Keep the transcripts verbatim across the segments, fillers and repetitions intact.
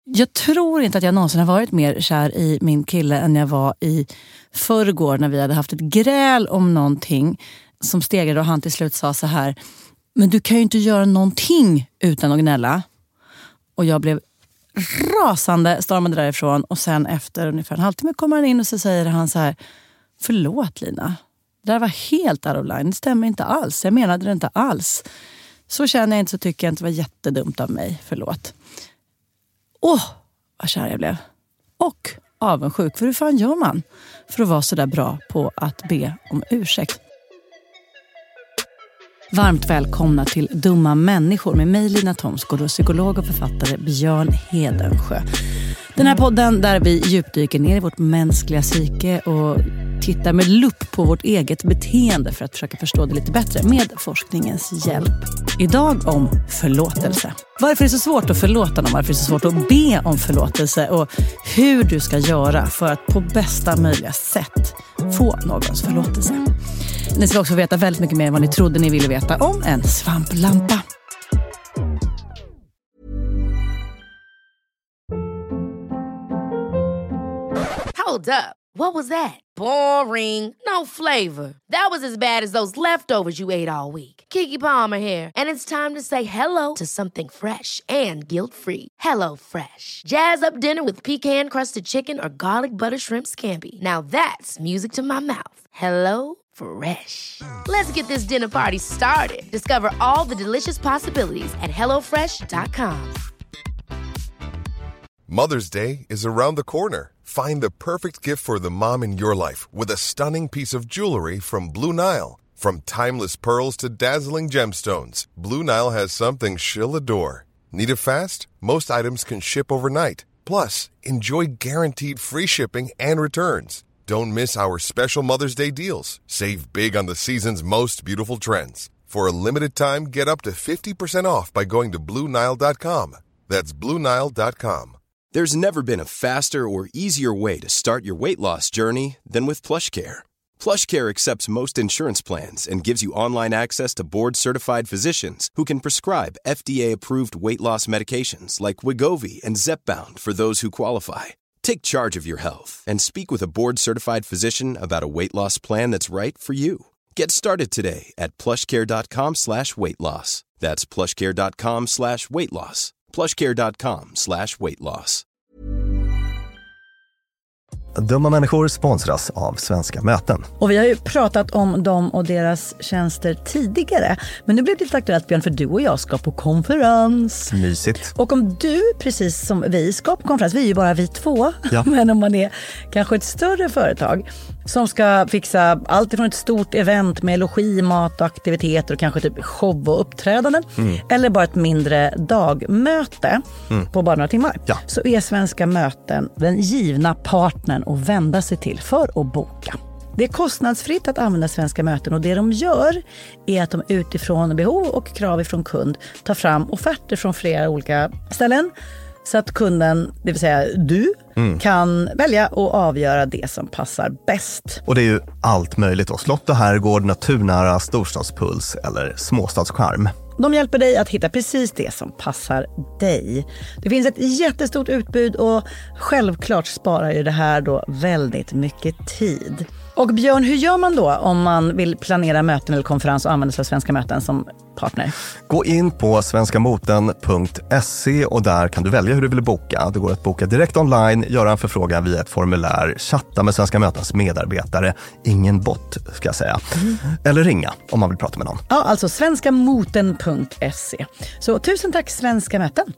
Jag tror inte att jag någonsin har varit mer kär i min kille än jag var i förrgår när vi hade haft ett gräl om någonting som stegrade och han till slut sa så här: men du kan ju inte göra någonting utan att gnälla. Och jag blev rasande, stormade därifrån och sen efter ungefär en halvtimme kommer han in och så säger han så här: förlåt Lina, det där var helt out of line, det stämmer inte alls, jag menade det inte alls. Så känner jag inte, så tycker jag inte, det var jättedumt av mig, förlåt. Åh, vad kär jag blev. Och avundsjuk, för hur fan gör man för att vara så där bra på att be om ursäkt? Varmt välkomna till Dumma människor med mig Lina Thomsgård och psykolog och författare Björn Hedensjö. Den här podden där vi djupdyker ner i vårt mänskliga psyke och tittar med lupp på vårt eget beteende för att försöka förstå det lite bättre med forskningens hjälp. Idag om förlåtelse. Varför är det så svårt att förlåta någon? Varför är det så svårt att be om förlåtelse? Och hur du ska göra för att på bästa möjliga sätt få någons förlåtelse. Ni ska också veta väldigt mycket mer än vad ni trodde ni ville veta om en svamplampa. Hold up. What was that? Boring. No flavor. That was as bad as those leftovers you ate all week. Keke Palmer here, and it's time to say hello to something fresh and guilt-free. Hello Fresh. Jazz up dinner with pecan-crusted chicken or garlic butter shrimp scampi. Now that's music to my mouth. Hello Fresh. Let's get this dinner party started. Discover all the delicious possibilities at hello fresh dot com. Mother's Day is around the corner. Find the perfect gift for the mom in your life with a stunning piece of jewelry from Blue Nile. From timeless pearls to dazzling gemstones, Blue Nile has something she'll adore. Need it fast? Most items can ship overnight. Plus, enjoy guaranteed free shipping and returns. Don't miss our special Mother's Day deals. Save big on the season's most beautiful trends. For a limited time, get up to fifty percent off by going to blue nile dot com. That's blue nile dot com. There's never been a faster or easier way to start your weight loss journey than with PlushCare. PlushCare accepts most insurance plans and gives you online access to board-certified physicians who can prescribe F D A-approved weight loss medications like Wegovy and Zepbound for those who qualify. Take charge of your health and speak with a board-certified physician about a weight loss plan that's right for you. Get started today at plushcare.com slash weight loss. That's plushcare.com slash weight loss. plushcare.com slash weight loss. Dumma människor sponsras av Svenska Möten. Och vi har ju pratat om dem och deras tjänster tidigare. Men nu blir det lite aktuellt, Björn, för du och jag ska på konferens. Mysigt. Och om du, precis som vi, ska på konferens, vi är ju bara vi två. Ja. Men om man är kanske ett större företag som ska fixa allt ifrån ett stort event med logi, mat och aktiviteter och kanske typ show och uppträdanden. Mm. Eller bara ett mindre dagmöte mm. på bara några timmar. Ja. Så är Svenska Möten den givna partnern att vända sig till för att boka. Det är kostnadsfritt att använda Svenska Möten och det de gör är att de utifrån behov och krav ifrån kund tar fram offerter från flera olika ställen. Så att kunden, det vill säga du, mm. kan välja och avgöra det som passar bäst. Och det är ju allt möjligt då. Slott och herrgård, naturnära, storstadspuls eller småstadscharm. De hjälper dig att hitta precis det som passar dig. Det finns ett jättestort utbud och självklart sparar ju det här då väldigt mycket tid. Och Björn, hur gör man då om man vill planera möten eller konferens och använda sig av Svenska Möten som partner? Gå in på svenskamoten punkt se och där kan du välja hur du vill boka. Det går att boka direkt online, göra en förfrågan via ett formulär, chatta med Svenska Mötens medarbetare, ingen bot ska jag säga, mm. eller ringa om man vill prata med någon. Ja, alltså svenskamoten punkt se. Så tusen tack Svenska Möten.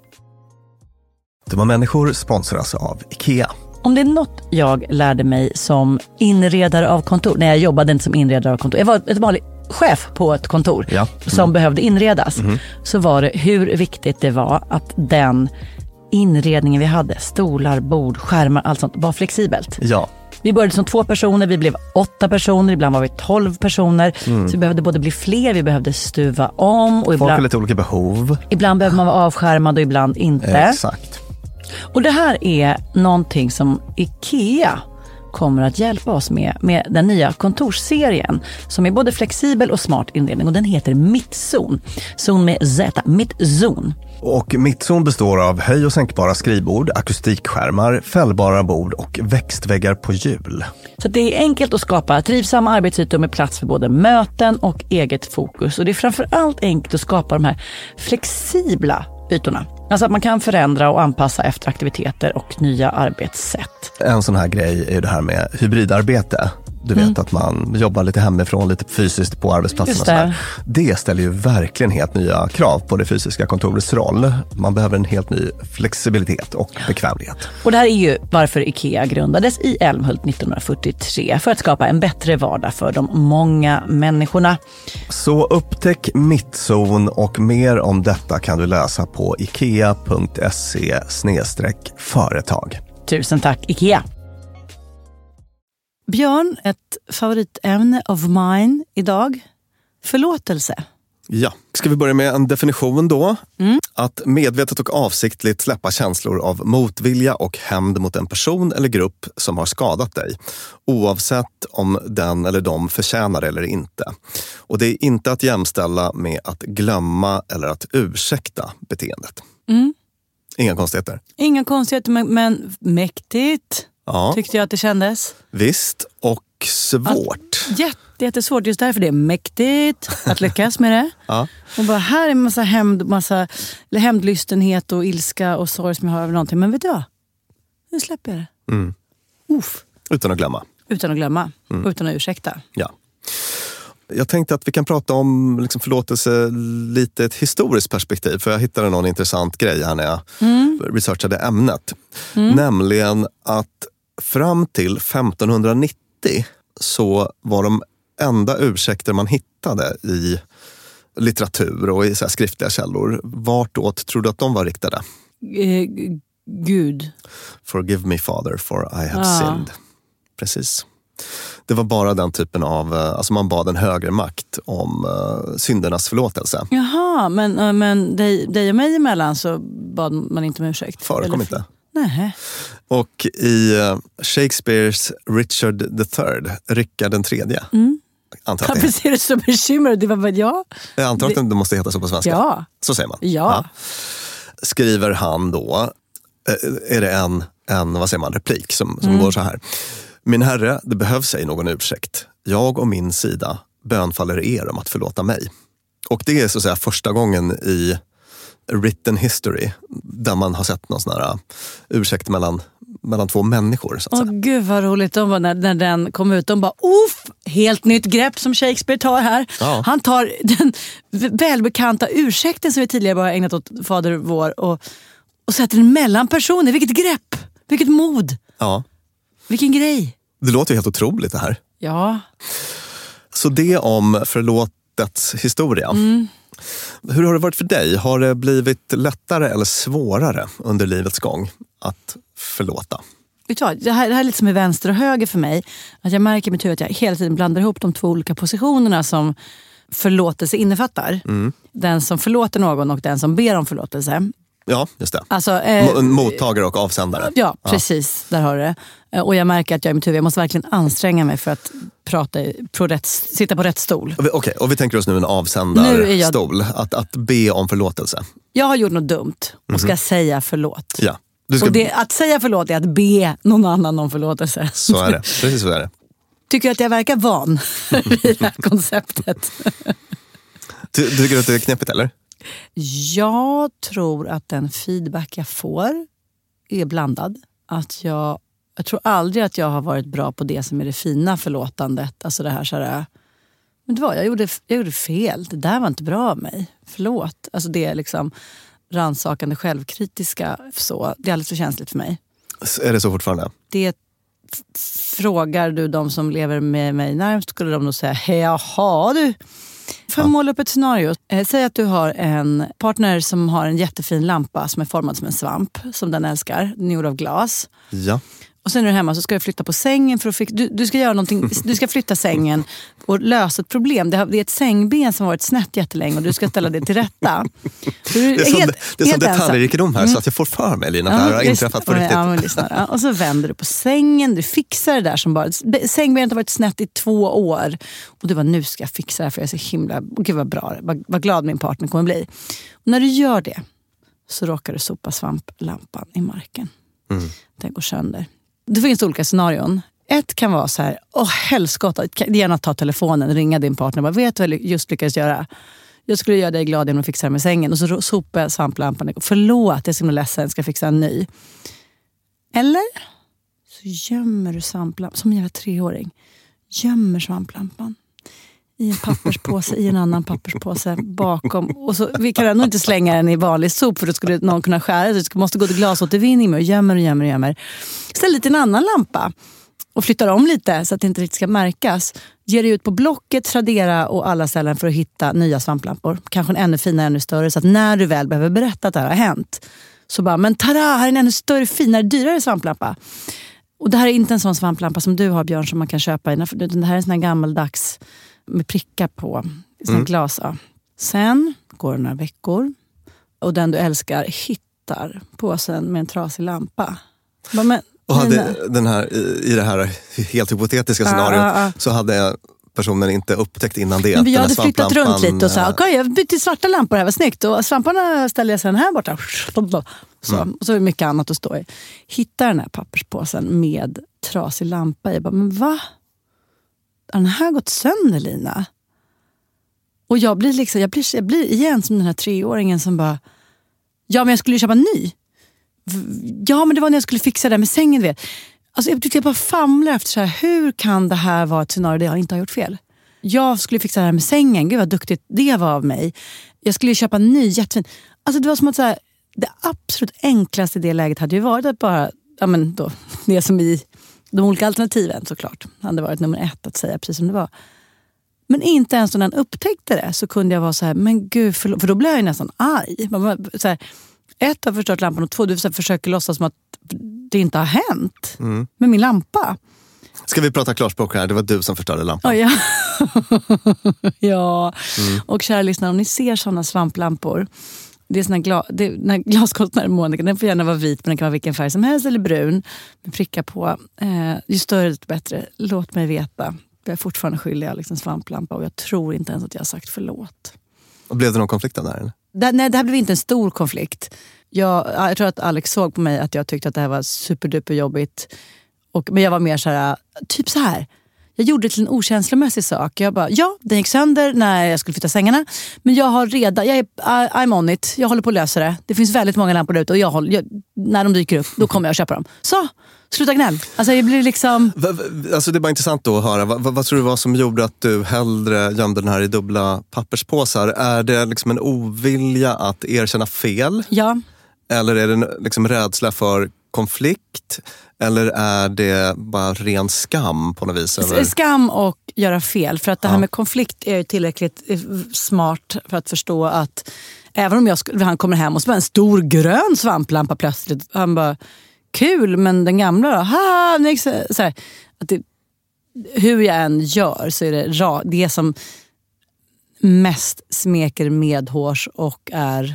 Dumma människor sponsras av IKEA. Om det är något jag lärde mig som inredare av kontor, när jag jobbade inte som inredare av kontor, jag var ett vanligt chef på ett kontor ja. mm. som behövde inredas, mm. så var det hur viktigt det var att den inredningen vi hade, stolar, bord, skärmar, allt sånt, var flexibelt. Ja. Vi började som två personer, vi blev åtta personer, ibland var vi tolv personer. Mm. Så vi behövde både bli fler, vi behövde stuva om. Och folk ibland, har lite olika behov. Ibland behöver man vara avskärmad och ibland inte. Exakt. Och det här är någonting som IKEA kommer att hjälpa oss med, med den nya kontorsserien som är både flexibel och smart inredning, och den heter Mittzon. Zon med Z, Mittzon. Och mittzon består av höj- och sänkbara skrivbord, akustikskärmar, fällbara bord och växtväggar på hjul. Så det är enkelt att skapa trivsamma arbetsytor med plats för både möten och eget fokus. Och det är framförallt enkelt att skapa de här flexibla ytorna. Alltså att man kan förändra och anpassa efter aktiviteter och nya arbetssätt. En sån här grej är ju det här med hybridarbete. Du vet mm. att man jobbar lite hemifrån, lite fysiskt på arbetsplatsen. Och det. det ställer ju verkligen helt nya krav på det fysiska kontorets roll. Man behöver en helt ny flexibilitet och bekvämlighet. Och det här är ju varför IKEA grundades i Älmhult nittonhundrafyrtiotre. För att skapa en bättre vardag för de många människorna. Så upptäck mittzon och mer om detta kan du läsa på ikea punkt se slash företag. Tusen tack IKEA! Björn, ett favoritämne of mine idag. Förlåtelse. Ja, ska vi börja med en definition då? Mm. Att medvetet och avsiktligt släppa känslor av motvilja och hämnd mot en person eller grupp som har skadat dig. Oavsett om den eller de förtjänar eller inte. Och det är inte att jämställa med att glömma eller att ursäkta beteendet. Mm. Inga konstigheter. Inga konstigheter, men, men mäktigt. Ja. Tyckte jag att det kändes. Visst, och svårt. Att, jätte, jättesvårt, just därför det är mäktigt att lyckas med det. Ja. Och bara här är en massa, hämnd, massa eller hämndlystenhet och ilska och sorg som jag har över någonting. Men vet du vad? Nu släpper jag det. Mm. Uff. Utan att glömma. Utan att glömma. Mm. Utan att ursäkta. Ja. Jag tänkte att vi kan prata om liksom förlåtelse lite ett historiskt perspektiv. För jag hittade någon intressant grej här när jag mm. researchade ämnet. Mm. Nämligen att fram till femtonhundranittio så var de enda ursäkter man hittade i litteratur och i så här skriftliga källor. Vartåt tror du att de var riktade? Eh, Gud. Forgive me, Father, for I have ah. sinned. Precis. Det var bara den typen av, alltså man bad en högre makt om uh, syndernas förlåtelse. Jaha, men, uh, men dig, dig och mig emellan så bad man inte om ursäkt? Förekom Eller? inte. Nej. Och i uh, Shakespeares Richard the Third, Rickard den tredje. Mm. Antar Varför ser du så bekymrad? Det var väl jag? Jag antar att det, det måste heta så på svenska. Ja. Så säger man. Ja. ja. Skriver han då, är det en, en vad säger man, replik som, som mm. går så här. Min herre, det behövs ej någon ursäkt. Jag och min sida bönfaller er om att förlåta mig. Och det är så att säga första gången i written history där man har sett någon sån här ursäkt mellan, mellan två människor. Så att Åh säga. Gud vad roligt. De var, när, när den kom ut, de bara, uff, helt nytt grepp som Shakespeare tar här. Ja. Han tar den välbekanta ursäkten som vi tidigare bara ägnat åt Fader vår och, och sätter den mellan personer. Vilket grepp, vilket mod. Ja. Vilken grej. Det låter ju helt otroligt det här. Ja. Så det om förlåtets historia. Mm. Hur har det varit för dig? Har det blivit lättare eller svårare under livets gång att förlåta? Vet du vad, det, här, det här är lite som är vänster och höger för mig. Att jag märker med tur att jag hela tiden blandar ihop de två olika positionerna som förlåtelse innefattar. Mm. Den som förlåter någon och den som ber om förlåtelse. Ja, just det. Alltså, eh, mottagare och avsändare. Ja, precis. Ja. Där har du det. Och jag märker att jag i mitt huvud, jag måste verkligen anstränga mig för att prata på rätt, sitta på rätt stol. Okej, okay, och vi tänker oss nu en avsändarstol. Jag... Att, att be om förlåtelse. Jag har gjort något dumt och ska mm-hmm. säga förlåt. Ja. Du ska... Och det, att säga förlåt är att be någon annan om förlåtelse. Så är det, precis så är det. Tycker du att jag verkar van i det här konceptet? Du, du tycker att det är knepigt, eller? Jag tror att den feedback jag får är blandad. Att jag, jag tror aldrig att jag har varit bra på det som är det fina förlåtandet. Alltså det här så här, men det var, jag gjorde, jag gjorde fel. Det där var inte bra av mig. Förlåt. Alltså det är liksom rannsakande självkritiska. Så, det är alldeles för känsligt för mig. Är det så fortfarande? Det f- frågar du de som lever med mig närmast skulle de nog säga, jaha du. För att måla upp ett scenario. Eh, säg att du har en partner som har en jättefin lampa som är formad som en svamp. Som den älskar. Den är gjord av glas. Ja. Och sen är du hemma så ska du flytta på sängen. För att fix- du, du ska göra någonting. Du ska flytta sängen och lösa ett problem. Det, har, det är ett sängben som har varit snett jättelänge och du ska ställa det till rätta. Det är sån, helt, det är sån detaljrikedom här mm. så att jag får för mig, Lina, att ja, det här har inträffat på riktigt. Ja, men lyssna, ja. Och så vänder du på sängen, du fixar det där som bara... Sängbenet har varit snett i två år. Och du var nu ska jag fixa det här för jag är så himla... Gud vad bra, vad, vad glad min partner kommer bli. Och när du gör det så råkar du sopa svamplampan i marken. Mm. Den går sönder. Det finns olika scenarion. Ett kan vara så här, åh helskotta, gärna ta telefonen, ringa din partner och bara, vet du vad jag just lyckades göra? Jag skulle göra dig glad genom att fixa det med sängen. Och så sopar jag svamplampan. Förlåt, jag är så ledsen, ska fixa en ny. Eller så gömmer du svamplampan, som en jävla treåring. Gömmer svamplampan i en papperspåse, i en annan papperspåse bakom. Och så, vi kan ändå inte slänga den i vanlig sop, för då skulle någon kunna skära. Du måste gå till glasåtervinning med och gömmer och gömmer och gömmer. Ställ lite en annan lampa och flyttar om lite så att det inte riktigt ska märkas. Ger dig ut på Blocket, Tradera och alla ställen för att hitta nya svamplampor. Kanske en ännu finare, ännu större. Så att när du väl behöver berätta att det här har hänt, så bara, men tada, här är en ännu större, finare, dyrare svamplampa. Och det här är inte en sån svamplampa som du har, Björn, som man kan köpa. Det här är en sån här gammaldags med prickar på, sån mm. glas. Ja. Sen går det några veckor och den du älskar hittar påsen med en trasig lampa. Bara, men, och hade den här, i det här helt hypotetiska scenariot ah, ah, ah. så hade personen inte upptäckt innan det. Men jag hade flyttat runt lite och sa, okej, okay, jag bytte svarta lampor här, var snyggt. Och svamparna ställde jag sen här borta. Så, mm. Och så är det mycket annat att stå i. Hittar den här papperspåsen med trasig lampa i. Jag bara, men va? Har den här gått sönder, Lina? Och jag blir liksom, jag blir, jag blir igen som den här treåringen som bara, ja men jag skulle ju köpa en ny. Ja men det var när jag skulle fixa det med sängen, vet. Alltså jag tyckte jag bara famlar efter så här, hur kan det här vara ett scenario där jag inte har gjort fel? Jag skulle fixa det här med sängen, gud vad duktigt det var av mig. Jag skulle ju köpa en ny, jättefin. Alltså det var som att så här, det absolut enklaste i det läget hade ju varit att bara, ja men då, det som i de olika alternativen såklart hade varit nummer ett att säga precis som det var. Men inte ens när han upptäckte det så kunde jag vara så här, men gud, förlåt, för då blev jag ju nästan arg. Så här, ett har förstört lampan och två, du försöker låtsas som att det inte har hänt mm. med min lampa. Ska vi prata klarspråk här? Det var du som förstörde lampan. Oh, ja, ja. Mm. Och kära lyssnare, om ni ser sådana svamplampor, det är såna gla, det är, när glaskonstnären Monica, den får gärna vara vit, men den kan vara vilken färg som helst eller brun med prickar på. Eh, ju större desto bättre. Låt mig veta. Jag är fortfarande skyldig jag liksom svamplampa och jag tror inte ens att jag har sagt förlåt. Och blev det någon konflikt där? Det, nej, det här blev inte en stor konflikt. Jag, jag tror att Alex såg på mig att jag tyckte att det här var superduper jobbigt. Och, men jag var mer så här, typ så här. Jag gjorde det till en okänslomässig sak. Jag bara, ja, den gick sönder när jag skulle flytta sängarna. Men jag har redan, jag är, I'm on it. Jag håller på att lösa det. Det finns väldigt många lampor ute och jag håller, jag, när de dyker upp, då kommer jag att köpa dem. Så, sluta gnäll. Alltså jag blir liksom... Alltså det är bara intressant då att höra. Vad, vad, vad tror du var som gjorde att du hellre gömde den här i dubbla papperspåsar? Är det liksom en ovilja att erkänna fel? Ja. Eller är det liksom rädsla för konflikt? Eller är det bara ren skam på något vis? Eller? Skam och göra fel. För att det här ja. med konflikt är ju tillräckligt smart för att förstå att även om jag skulle, han kommer hem och så bara en stor grön svamplampa plötsligt. Han bara, kul, men den gamla då? Ha, nej, så här, att det, hur jag än gör så är det ra, det som mest smeker medhårs och är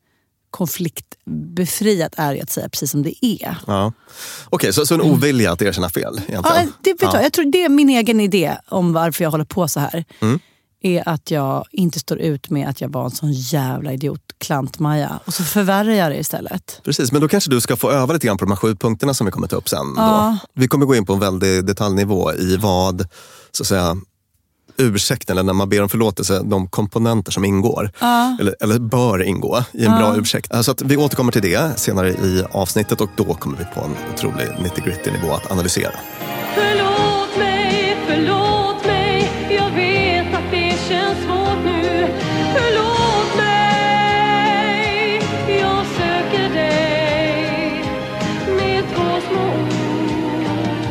konfliktbefriat är att säga precis som det är. Ja. Okej, okay, så, så en ovilja att erkänna fel egentligen? Ja, det vet ja. jag. Jag tror det är min egen idé om varför jag håller på så här. Mm. Är att jag inte står ut med att jag var en sån jävla idiot klantmaja. Och så förvärrar jag det istället. Precis, men då kanske du ska få öva lite grann på de här sju punkterna som vi kommer ta upp sen. Ja. Då. Vi kommer gå in på en väldigt detaljnivå i vad, så att säga, ursäkten, eller när man ber om förlåtelse, de komponenter som ingår. Ja. Eller, eller bör ingå i en ja. bra ursäkt. Så att vi återkommer till det senare i avsnittet och då kommer vi på en otrolig nitty-gritty nivå att analysera. Förlåt mig, förlåt mig, jag vet att det känns svårt nu. Förlåt mig, jag söker dig med två små ord.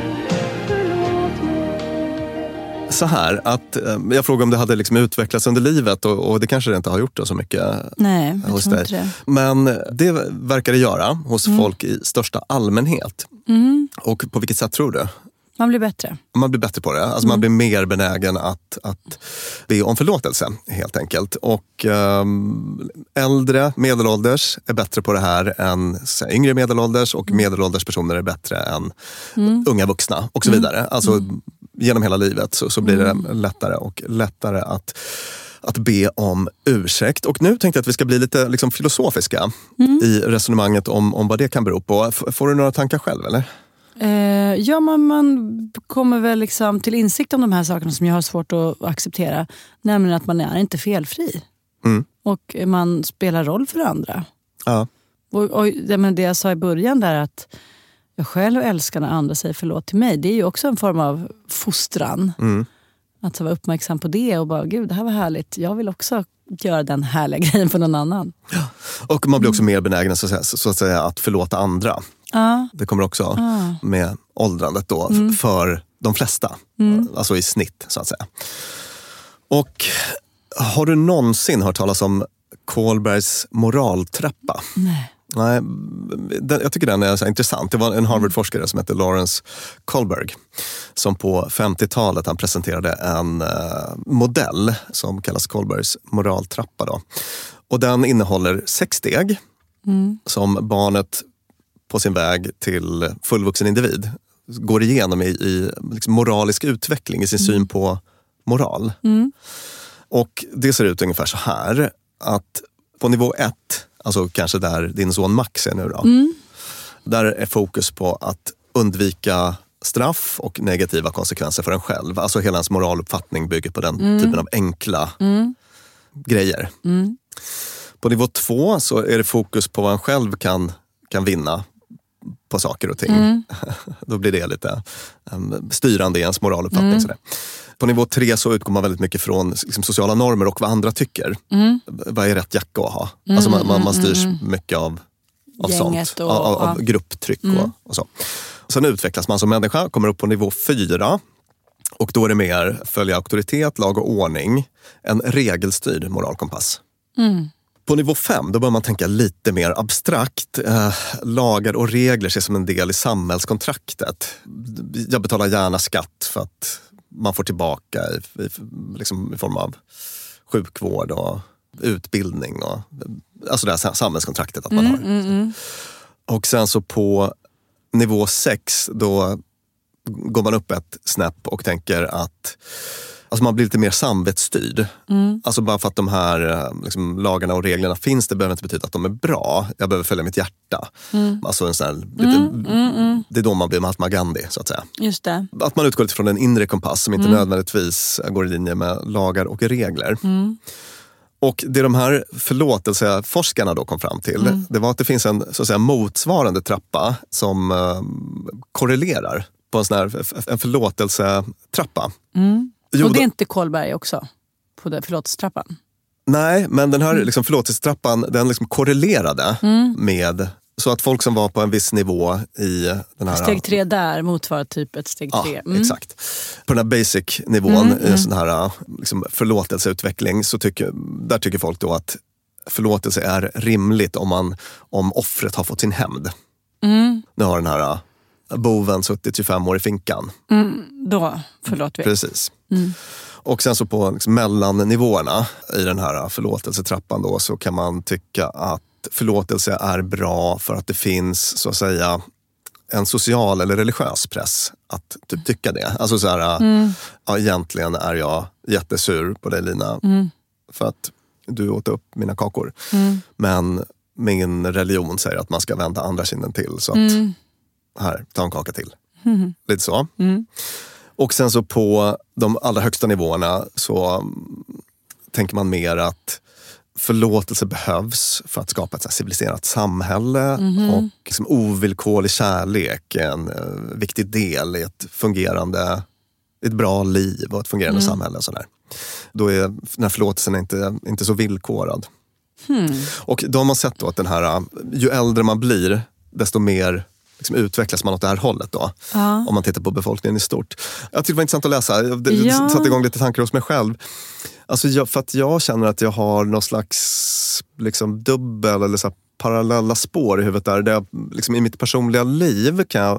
Förlåt mig. Så här, att jag frågade om det hade liksom utvecklats under livet och, och det kanske det inte har gjort så mycket. Nej, jag hos tror dig. inte det. Men det verkar det göra hos mm. folk i största allmänhet. Mm. Och på vilket sätt tror du? Man blir bättre. Man blir bättre på det. Alltså mm. man blir mer benägen att, att be om förlåtelse helt enkelt. Och um, äldre, medelålders är bättre på det här än så, yngre medelålders och medelålders personer är bättre än mm. unga vuxna och så vidare. Alltså mm. genom hela livet så, så blir det mm. lättare och lättare att att be om ursäkt. Och nu tänkte jag att vi ska bli lite liksom, filosofiska mm. i resonemanget om, om vad det kan bero på. F- får du några tankar själv, eller? Eh, ja, man, man kommer väl liksom till insikt om de här sakerna som jag har svårt att acceptera. Nämligen att man är inte felfri. Mm. Och man spelar roll för andra. Ja. Och, och det, men det jag sa i början där att jag själv älskar när andra säger förlåt till mig. Det är ju också en form av fostran. Mm. Att vara uppmärksam på det och bara, gud det här var härligt. Jag vill också göra den härliga grejen för någon annan. Ja. Och man blir också mm. mer benägen så att, säga, så att säga att förlåta andra. Ah. Det kommer också ah. med åldrandet då mm. för de flesta. Mm. Alltså i snitt så att säga. Och har du någonsin hört talas om Kohlbergs moraltrappa? Nej. Nej, den, jag tycker den är så intressant. Det var en Harvard-forskare som heter Lawrence Kohlberg som på femtiotalet han presenterade en eh, modell som kallas Kohlbergs moraltrappa. Då. Och den innehåller sex steg mm. som barnet på sin väg till fullvuxen individ går igenom i, i liksom moralisk utveckling i sin mm. syn på moral. Mm. Och det ser ut ungefär så här att på nivå ett, alltså kanske där din son Max är nu då. Mm. Där är fokus på att undvika straff och negativa konsekvenser för en själv. Alltså hela ens moraluppfattning bygger på den mm. typen av enkla mm. grejer. Mm. På nivå två så är det fokus på vad en själv kan, kan vinna på saker och ting. Mm. Då blir det lite um, styrande i ens moraluppfattning. Mm. Sådär. På nivå tre så utgår man väldigt mycket från liksom, sociala normer och vad andra tycker. Mm. Vad är rätt jacka att ha? Mm, alltså man, man, man styrs mm, mycket av, av sånt. Och, av, av ja. grupptryck mm. och, och så. Sen utvecklas man som människa, kommer upp på nivå fyra. Och då är det mer följa auktoritet, lag och ordning. En regelstyrd moralkompass. Mm. På nivå fem, då bör man tänka lite mer abstrakt. Eh, lagar och regler ses som en del i samhällskontraktet. Jag betalar gärna skatt för att man får tillbaka i, i, liksom i form av sjukvård och utbildning. Och, alltså det här samhällskontraktet att man mm, har. Mm, mm. Och sen så på nivå sex, då går man upp ett snäpp och tänker att alltså man blir lite mer samvetsstyrd. Mm. Alltså bara för att de här liksom, lagarna och reglerna finns, det behöver inte betyda att de är bra. Jag behöver följa mitt hjärta. Mm. Alltså en sån här, lite, mm, mm, mm. Det är då man blir Mahatma Gandhi, så att säga. Just det. Att man utgår från en inre kompass som inte mm. nödvändigtvis går i linje med lagar och regler. Mm. Och det de här förlåtelseforskarna då kom fram till, mm. det var att det finns en så att säga, motsvarande trappa som uh, korrelerar på en sån här en förlåtelsetrappa. Mm. Och det är inte Kohlberg också på den förlåtelsetrappan? Nej, men den här liksom, förlåtelsetrappan den liksom korrelerade mm. med så att folk som var på en viss nivå i den här... Steg tre där motsvarar typ ett steg tre. Ja, mm. exakt. På den här basic-nivån mm, i en sån här liksom, förlåtelseutveckling så tycker, där tycker folk då att förlåtelse är rimligt om, man, om offret har fått sin hämnd. Mm. Nu har den här boven suttit tjugofem år i finkan. Mm, då förlåt vi. Precis. Mm. Och sen så på liksom, mellannivåerna i den här förlåtelsetrappan då så kan man tycka att förlåtelse är bra för att det finns så att säga en social eller religiös press att typ, tycka det. Alltså så här, mm. ja, egentligen är jag jättesur på dig Lina mm. för att du åt upp mina kakor. Mm. Men min religion säger att man ska vända andra kinden till så att mm. här, ta en kaka till. Mm. Lite så. Mm. Och sen så på de allra högsta nivåerna så tänker man mer att förlåtelse behövs för att skapa ett så här civiliserat samhälle mm. och liksom ovillkorlig kärlek är en uh, viktig del i ett fungerande, ett bra liv och ett fungerande mm. samhälle. Och sådär. Då är den här förlåtelsen inte, inte så villkorad. Mm. Och då har man sett då att den här, ju äldre man blir desto mer liksom utvecklas man åt det här hållet då. Ja. Om man tittar på befolkningen i stort. Jag tyckte det var intressant att läsa. Det ja. satte igång lite tankar hos mig själv. Alltså jag, för att jag känner att jag har någon slags liksom dubbel eller så här parallella spår i huvudet där. där jag, liksom, i mitt personliga liv kan jag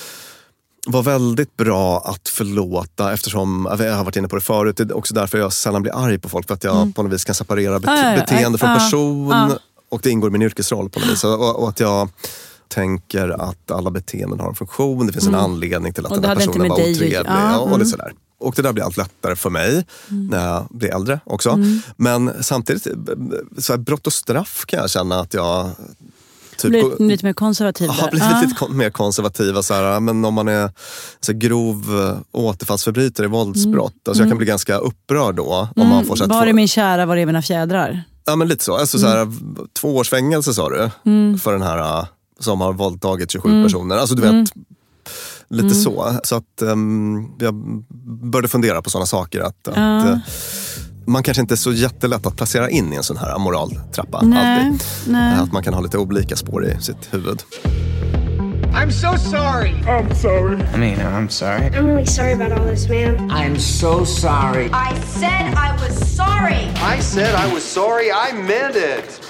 vara väldigt bra att förlåta eftersom, jag har varit inne på det förut, det är också därför jag sällan blir arg på folk för att jag mm. på något vis kan separera bete- ah, ja, ja. beteende från ah, person ah. och det ingår i min yrkesroll på något vis. Och, och att jag tänker att alla beteenden har en funktion, det finns mm. en anledning till att den här personen var otrevlig ja, och, och mm. lite sådär. Och det där blir allt lättare för mig mm. när jag blir äldre också. Mm. Men samtidigt, så här, brott och straff kan jag känna att jag... Typ, lite, lite mer konservativ. Ja, blivit ah. lite kon- mer konservativa. Så här, men om man är så här, grov återfallsförbrytare i våldsbrott. Mm. Alltså, jag kan bli ganska upprörd då. Om Mm. man får, så här, var två... är min kära, var är mina fjädrar? Ja, men lite så. Alltså, mm. så här, två års fängelse sa du. Mm. För den här som har våldtagit tjugosju mm. personer. Alltså du vet... Mm. Lite mm. så. Så att um, jag började fundera på sådana saker. Att, att uh. man kanske inte är så jättelätt att placera in i en sån här moraltrappa. Nej, alltid. nej. Att man kan ha lite olika spår i sitt huvud. I'm so sorry. I'm sorry. I mean, I'm sorry. I'm really sorry about all this, man. I'm so sorry. I said I was sorry. I said I was sorry. I meant it.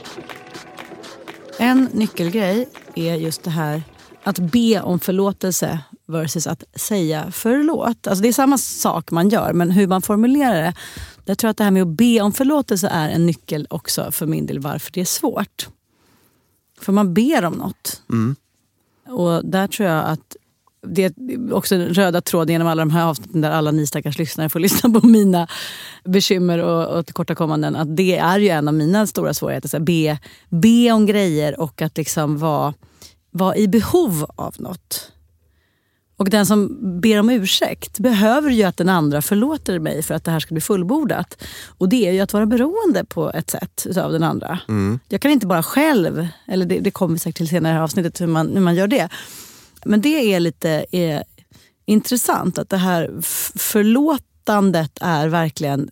En nyckelgrej är just det här att be om förlåtelse versus att säga förlåt. Alltså det är samma sak man gör, men hur man formulerar det. Jag tror att det här med att be om förlåtelse är en nyckel också för min del varför det är svårt. För man ber om något. Mm. Och där tror jag att det är också en röda tråd genom alla de här avsnitten där alla ni stackars lyssnare får lyssna på mina bekymmer och, och tillkortakommanden. Att det är ju en av mina stora svårigheter. Så här, be, be om grejer och att liksom vara, vara i behov av något. Och den som ber om ursäkt behöver ju att den andra förlåter mig för att det här ska bli fullbordat. Och det är ju att vara beroende på ett sätt av den andra. Mm. Jag kan inte bara själv, eller det, det kommer vi säkert till senare i avsnittet hur man, hur man gör det. Men det är lite är intressant att det här förlåtandet är verkligen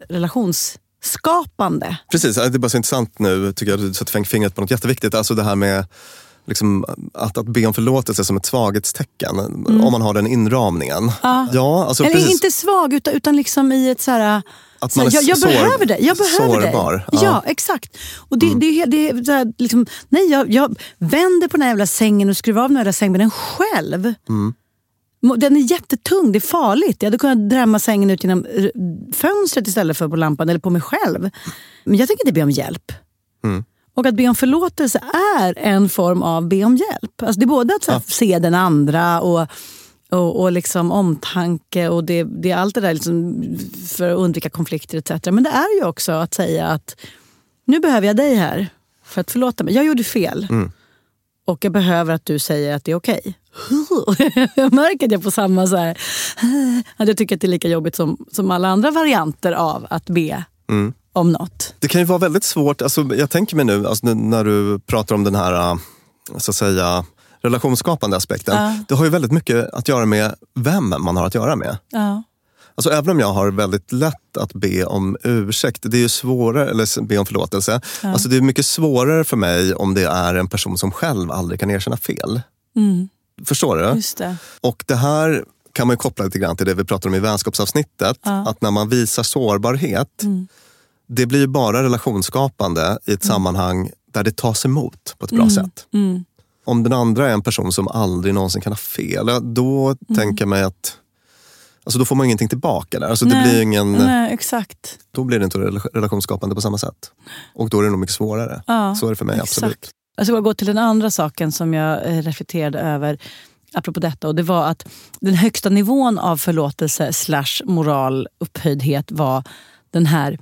relationsskapande. Precis, det är bara så intressant nu tycker jag att du sätter fingret på något jätteviktigt. Alltså det här med liksom, att, att be om förlåtelse som ett svaghetstecken. Mm. Om man har den inramningen. Ja. Ja, alltså, eller precis. inte svag utan, utan liksom i ett så här... Att man är jag, jag sår, behöver det, jag behöver sårbar. det. Ja, ja exakt. Och det, mm. det, det är så här, liksom, nej, jag, jag vänder på den här jävla sängen och skruvar av den här sängbädden själv. Mm. Den är jättetung, det är farligt. Jag hade kunnat drämma sängen ut genom fönstret istället för på lampan eller på mig själv. Men jag tänker inte be om hjälp. Mm. Och att be om förlåtelse är en form av be om hjälp. Alltså det är både att så här, ja. se den andra och... Och, och liksom omtanke och det, det är allt det där liksom för att undvika konflikter et cetera. Men det är ju också att säga att nu behöver jag dig här för att förlåta mig. Jag gjorde fel. Mm. Och jag behöver att du säger att det är okej. Okay. Jag märker att jag får samma så här. Att jag tycker att det är lika jobbigt som, som alla andra varianter av att be mm. om något. Det kan ju vara väldigt svårt. Alltså, jag tänker mig nu alltså, när du pratar om den här så att säga relationsskapande aspekten. Ja. Det har ju väldigt mycket att göra med vem man har att göra med. Ja. Alltså även om jag har väldigt lätt att be om ursäkt, det är ju svårare, eller be om förlåtelse. Ja. Alltså det är mycket svårare för mig om det är en person som själv aldrig kan erkänna fel. Mm. Förstår du? Just det. Och det här kan man ju koppla lite grann till det vi pratar om i vänskapsavsnittet. Ja. Att när man visar sårbarhet, mm. det blir ju bara relationsskapande i ett mm. sammanhang där det tas emot på ett bra mm. sätt. Mm. Om den andra är en person som aldrig någonsin kan ha fel, då mm. tänker jag mig att alltså då får man ingenting tillbaka där. Alltså nej, det blir ingen, nej, exakt. Då blir det inte relationsskapande på samma sätt. Och då är det nog mycket svårare. Ja, så är det för mig, exakt. Absolut. Jag ska gå till den andra saken som jag reflekterade över apropå detta. Och det var att den högsta nivån av förlåtelse slash moral upphöjdhet var den här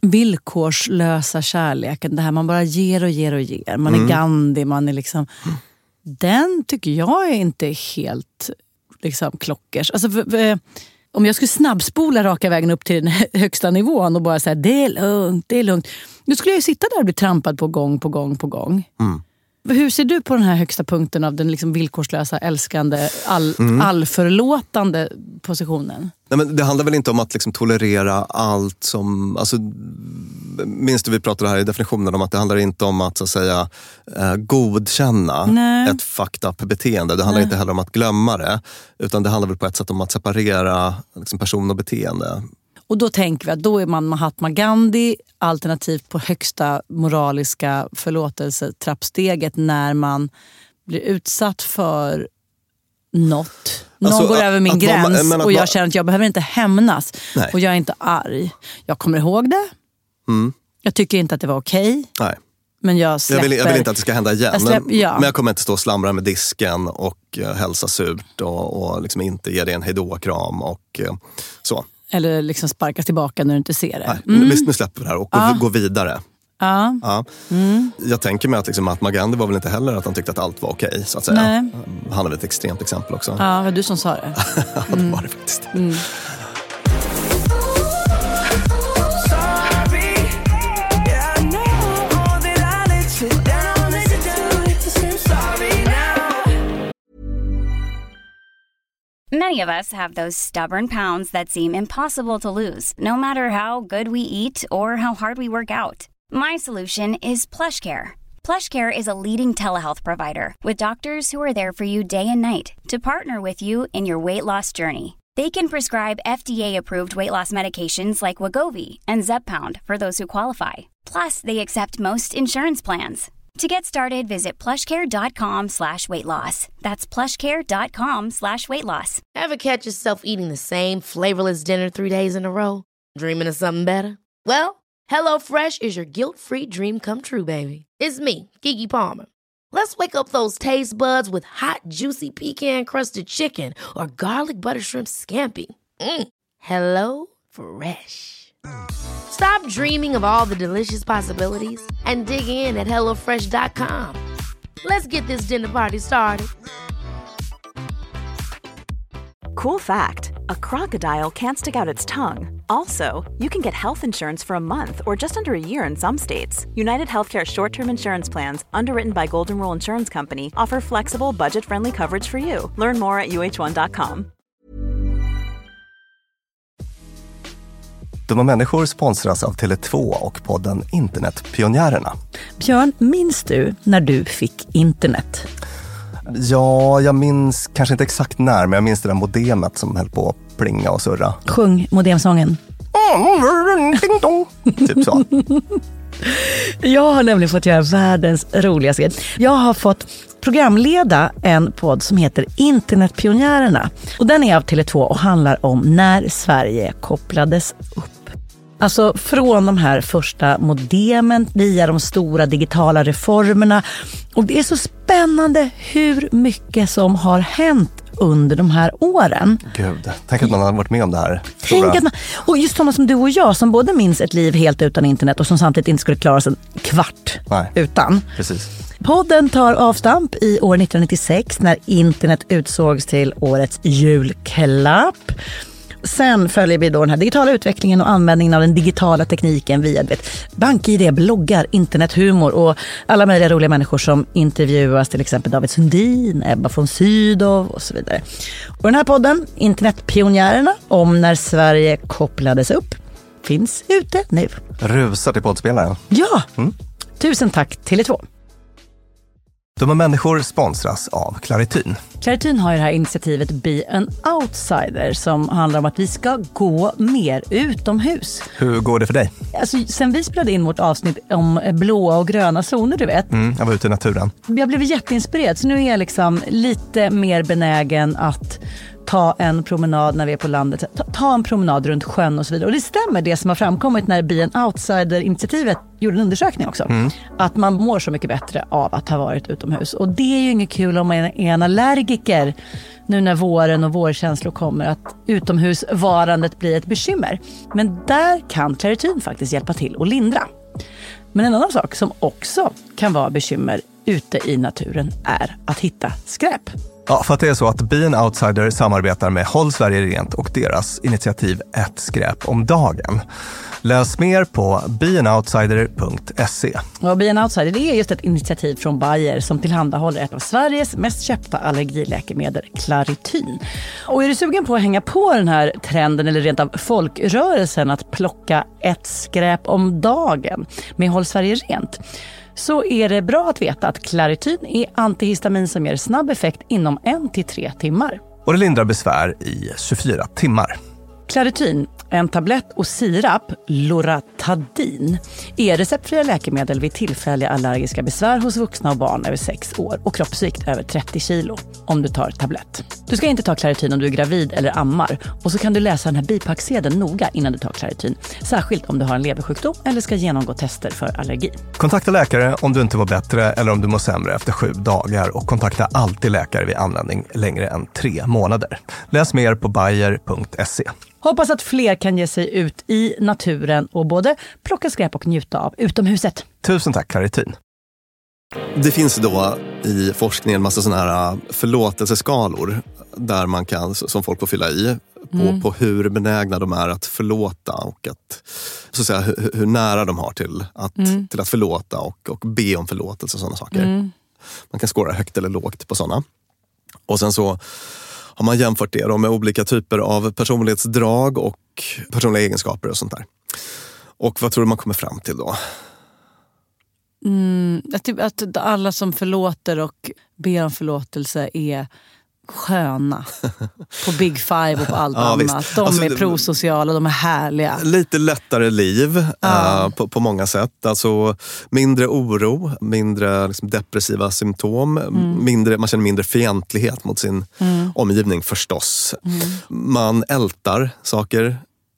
villkorslösa kärleken. Det här man bara ger och ger och ger. Man är mm. Gandhi, man är liksom... Den tycker jag är inte helt liksom klockers. Alltså, för, för, om jag skulle snabbspola raka vägen upp till den högsta nivån och bara säga det är lugnt, det är lugnt. Då skulle jag ju sitta där och bli trampad på gång på gång på gång. Mm. Hur ser du på den här högsta punkten av den liksom villkorslösa, älskande, all, mm. allförlåtande positionen? Nej, men det handlar väl inte om att liksom tolerera allt som... Alltså, minns du vi pratade här i definitionen om att det handlar inte om att, så att säga, eh, godkänna Nej. ett fucked up beteende. Det handlar Nej. inte heller om att glömma det. Utan det handlar väl på ett sätt om att separera liksom, person och beteende. Och då tänker vi att då är man Mahatma Gandhi alternativt på högsta moraliska förlåtelsetrappsteget när man blir utsatt för något. Någon alltså, går att, över min att gräns man, och jag man, känner att jag behöver inte hämnas. Nej. Och jag är inte arg. Jag kommer ihåg det. Mm. Jag tycker inte att det var okej. Nej. Men jag släpper... Jag vill, jag vill inte att det ska hända igen. Jag släpp, ja. Men jag kommer inte stå och slamra med disken och uh, hälsa surt och, och liksom inte ge dig en hejdå-kram och uh, så. Eller liksom sparkas tillbaka när du inte ser det. Nej, mm. nu släpper vi det här och ja. gå vidare. Ja. Ja. Mm. Jag tänker mig att liksom, Mahatma Gandhi var väl inte heller att han tyckte att allt var okej, så att säga. Nej. Han är väl ett extremt exempel också. Ja, det var du som sa det. Ja, det var det faktiskt. Mm. Many of us have those stubborn pounds that seem impossible to lose, no matter how good we eat or how hard we work out. My solution is PlushCare. PlushCare is a leading telehealth provider with doctors who are there for you day and night to partner with you in your weight loss journey. They can prescribe F D A-approved weight loss medications like Wegovy and Zepbound for those who qualify. Plus, they accept most insurance plans. To get started, visit plushcare.com slash weight loss. That's plushcare.com slash weight loss. Ever catch yourself eating the same flavorless dinner three days in a row? Dreaming of something better? Well, HelloFresh is your guilt-free dream come true, baby. It's me, Keke Palmer. Let's wake up those taste buds with hot, juicy pecan-crusted chicken or garlic butter shrimp scampi. Mm. Hello Fresh. Stop dreaming of all the delicious possibilities and dig in at hello fresh dot com. Let's get this dinner party started. Cool fact, a crocodile can't stick out its tongue. Also, you can get health insurance for a month or just under a year in some states. United Healthcare short-term insurance plans, underwritten by Golden Rule Insurance Company, offer flexible, budget-friendly coverage for you. Learn more at u h one dot com. Dumma människor sponsras av Tele två och podden Internetpionjärerna. Björn, minns du när du fick internet? Ja, jag minns kanske inte exakt när, men jag minns det där modemet som höll på att plinga och surra. Sjung modemsången. Typ så. Jag har nämligen fått göra världens roligaste grej. Jag har fått programleda en podd som heter Internetpionjärerna. Och den är av Tele två och handlar om när Sverige kopplades upp. Alltså från de här första modemen via de stora digitala reformerna. Och det är så spännande hur mycket som har hänt under de här åren. Gud, tänk att man har varit med om det här. Tänk att man, och just sådana som du och jag som både minns ett liv helt utan internet och som samtidigt inte skulle klara sig en kvart Nej, utan. Precis. Podden tar avstamp i år nittonhundranittiosex när internet utsågs till årets julklapp. Sen följer vi då den här digitala utvecklingen och användningen av den digitala tekniken via BankID, bloggar, internethumor och alla möjliga roliga människor som intervjuas, till exempel David Sundin, Ebba von Sydow och så vidare. Och den här podden, Internetpionjärerna, om när Sverige kopplades upp, finns ute nu. Rusar till poddspelaren. Ja, mm. Tusen tack Tele två. Dumma människor sponsras av Clarityn. Clarityn har ju det här initiativet Be an Outsider som handlar om att vi ska gå mer utomhus. Hur går det för dig? Alltså, sen vi spelade in vårt avsnitt om blåa och gröna zoner, du vet. Mm, jag var ute i naturen. Jag blev jätteinspirerad, så nu är jag liksom lite mer benägen att ta en promenad när vi är på landet. Ta, ta en promenad runt sjön och så vidare. Och det stämmer det som har framkommit när Be an Outsider-initiativet gjorde en undersökning också. Mm. Att man mår så mycket bättre av att ha varit utomhus. Och det är ju inget kul om man är en allergiker nu när våren och vårkänslor kommer, att utomhusvarandet blir ett bekymmer. Men där kan Clarityn faktiskt hjälpa till och lindra. Men en annan sak som också kan vara bekymmer ute i naturen är att hitta skräp. Ja, för att det är så att Be an Outsider samarbetar med Håll Sverige Rent och deras initiativ Ett skräp om dagen. Läs mer på be an outsider punkt se. Och Be an Outsider, det är just ett initiativ från Bayer som tillhandahåller ett av Sveriges mest köpta allergiläkemedel, Clarityn. Och är du sugen på att hänga på den här trenden eller rent av folkrörelsen att plocka ett skräp om dagen med Håll Sverige Rent, så är det bra att veta att Clarityn är antihistamin som ger snabb effekt inom en till tre timmar. Och det lindrar besvär i tjugofyra timmar. Clarityn, en tablett och sirap, Loratadin, är receptfria läkemedel vid tillfälliga allergiska besvär hos vuxna och barn över sex år och kroppsvikt över trettio kilo om du tar tablett. Du ska inte ta Claritin om du är gravid eller ammar. Och så kan du läsa den här bipacksedeln noga innan du tar Claritin. Särskilt om du har en leversjukdom eller ska genomgå tester för allergi. Kontakta läkare om du inte mår bättre eller om du mår sämre efter sju dagar. Och kontakta alltid läkare vid användning längre än tre månader. Läs mer på bayer punkt se. Hoppas att fler kan ge sig ut i naturen och både plocka skräp och njuta av utomhuset. Tusen tack, Claritin. Det finns då i forskningen en massa sådana här förlåtelseskalor där man kan, som folk får fylla i på, mm. på hur benägna de är att förlåta och att, så att säga, hur, hur nära de har till att, mm. till att förlåta och, och be om förlåtelse och sådana saker. Mm. Man kan skåra högt eller lågt på sådana. Och sen så har man jämfört det då med olika typer av personlighetsdrag och personliga egenskaper och sånt där. Och vad tror du man kommer fram till då? Mm, att, att alla som förlåter och ber om förlåtelse är sköna på Big Five och på allt ja, annat. Visst. De alltså, är prosociala, de är härliga. Lite lättare liv ja. uh, på, på många sätt. Alltså mindre oro, mindre liksom, depressiva symptom, mm. mindre, man känner mindre fientlighet mot sin mm. omgivning förstås. Mm. Man ältar saker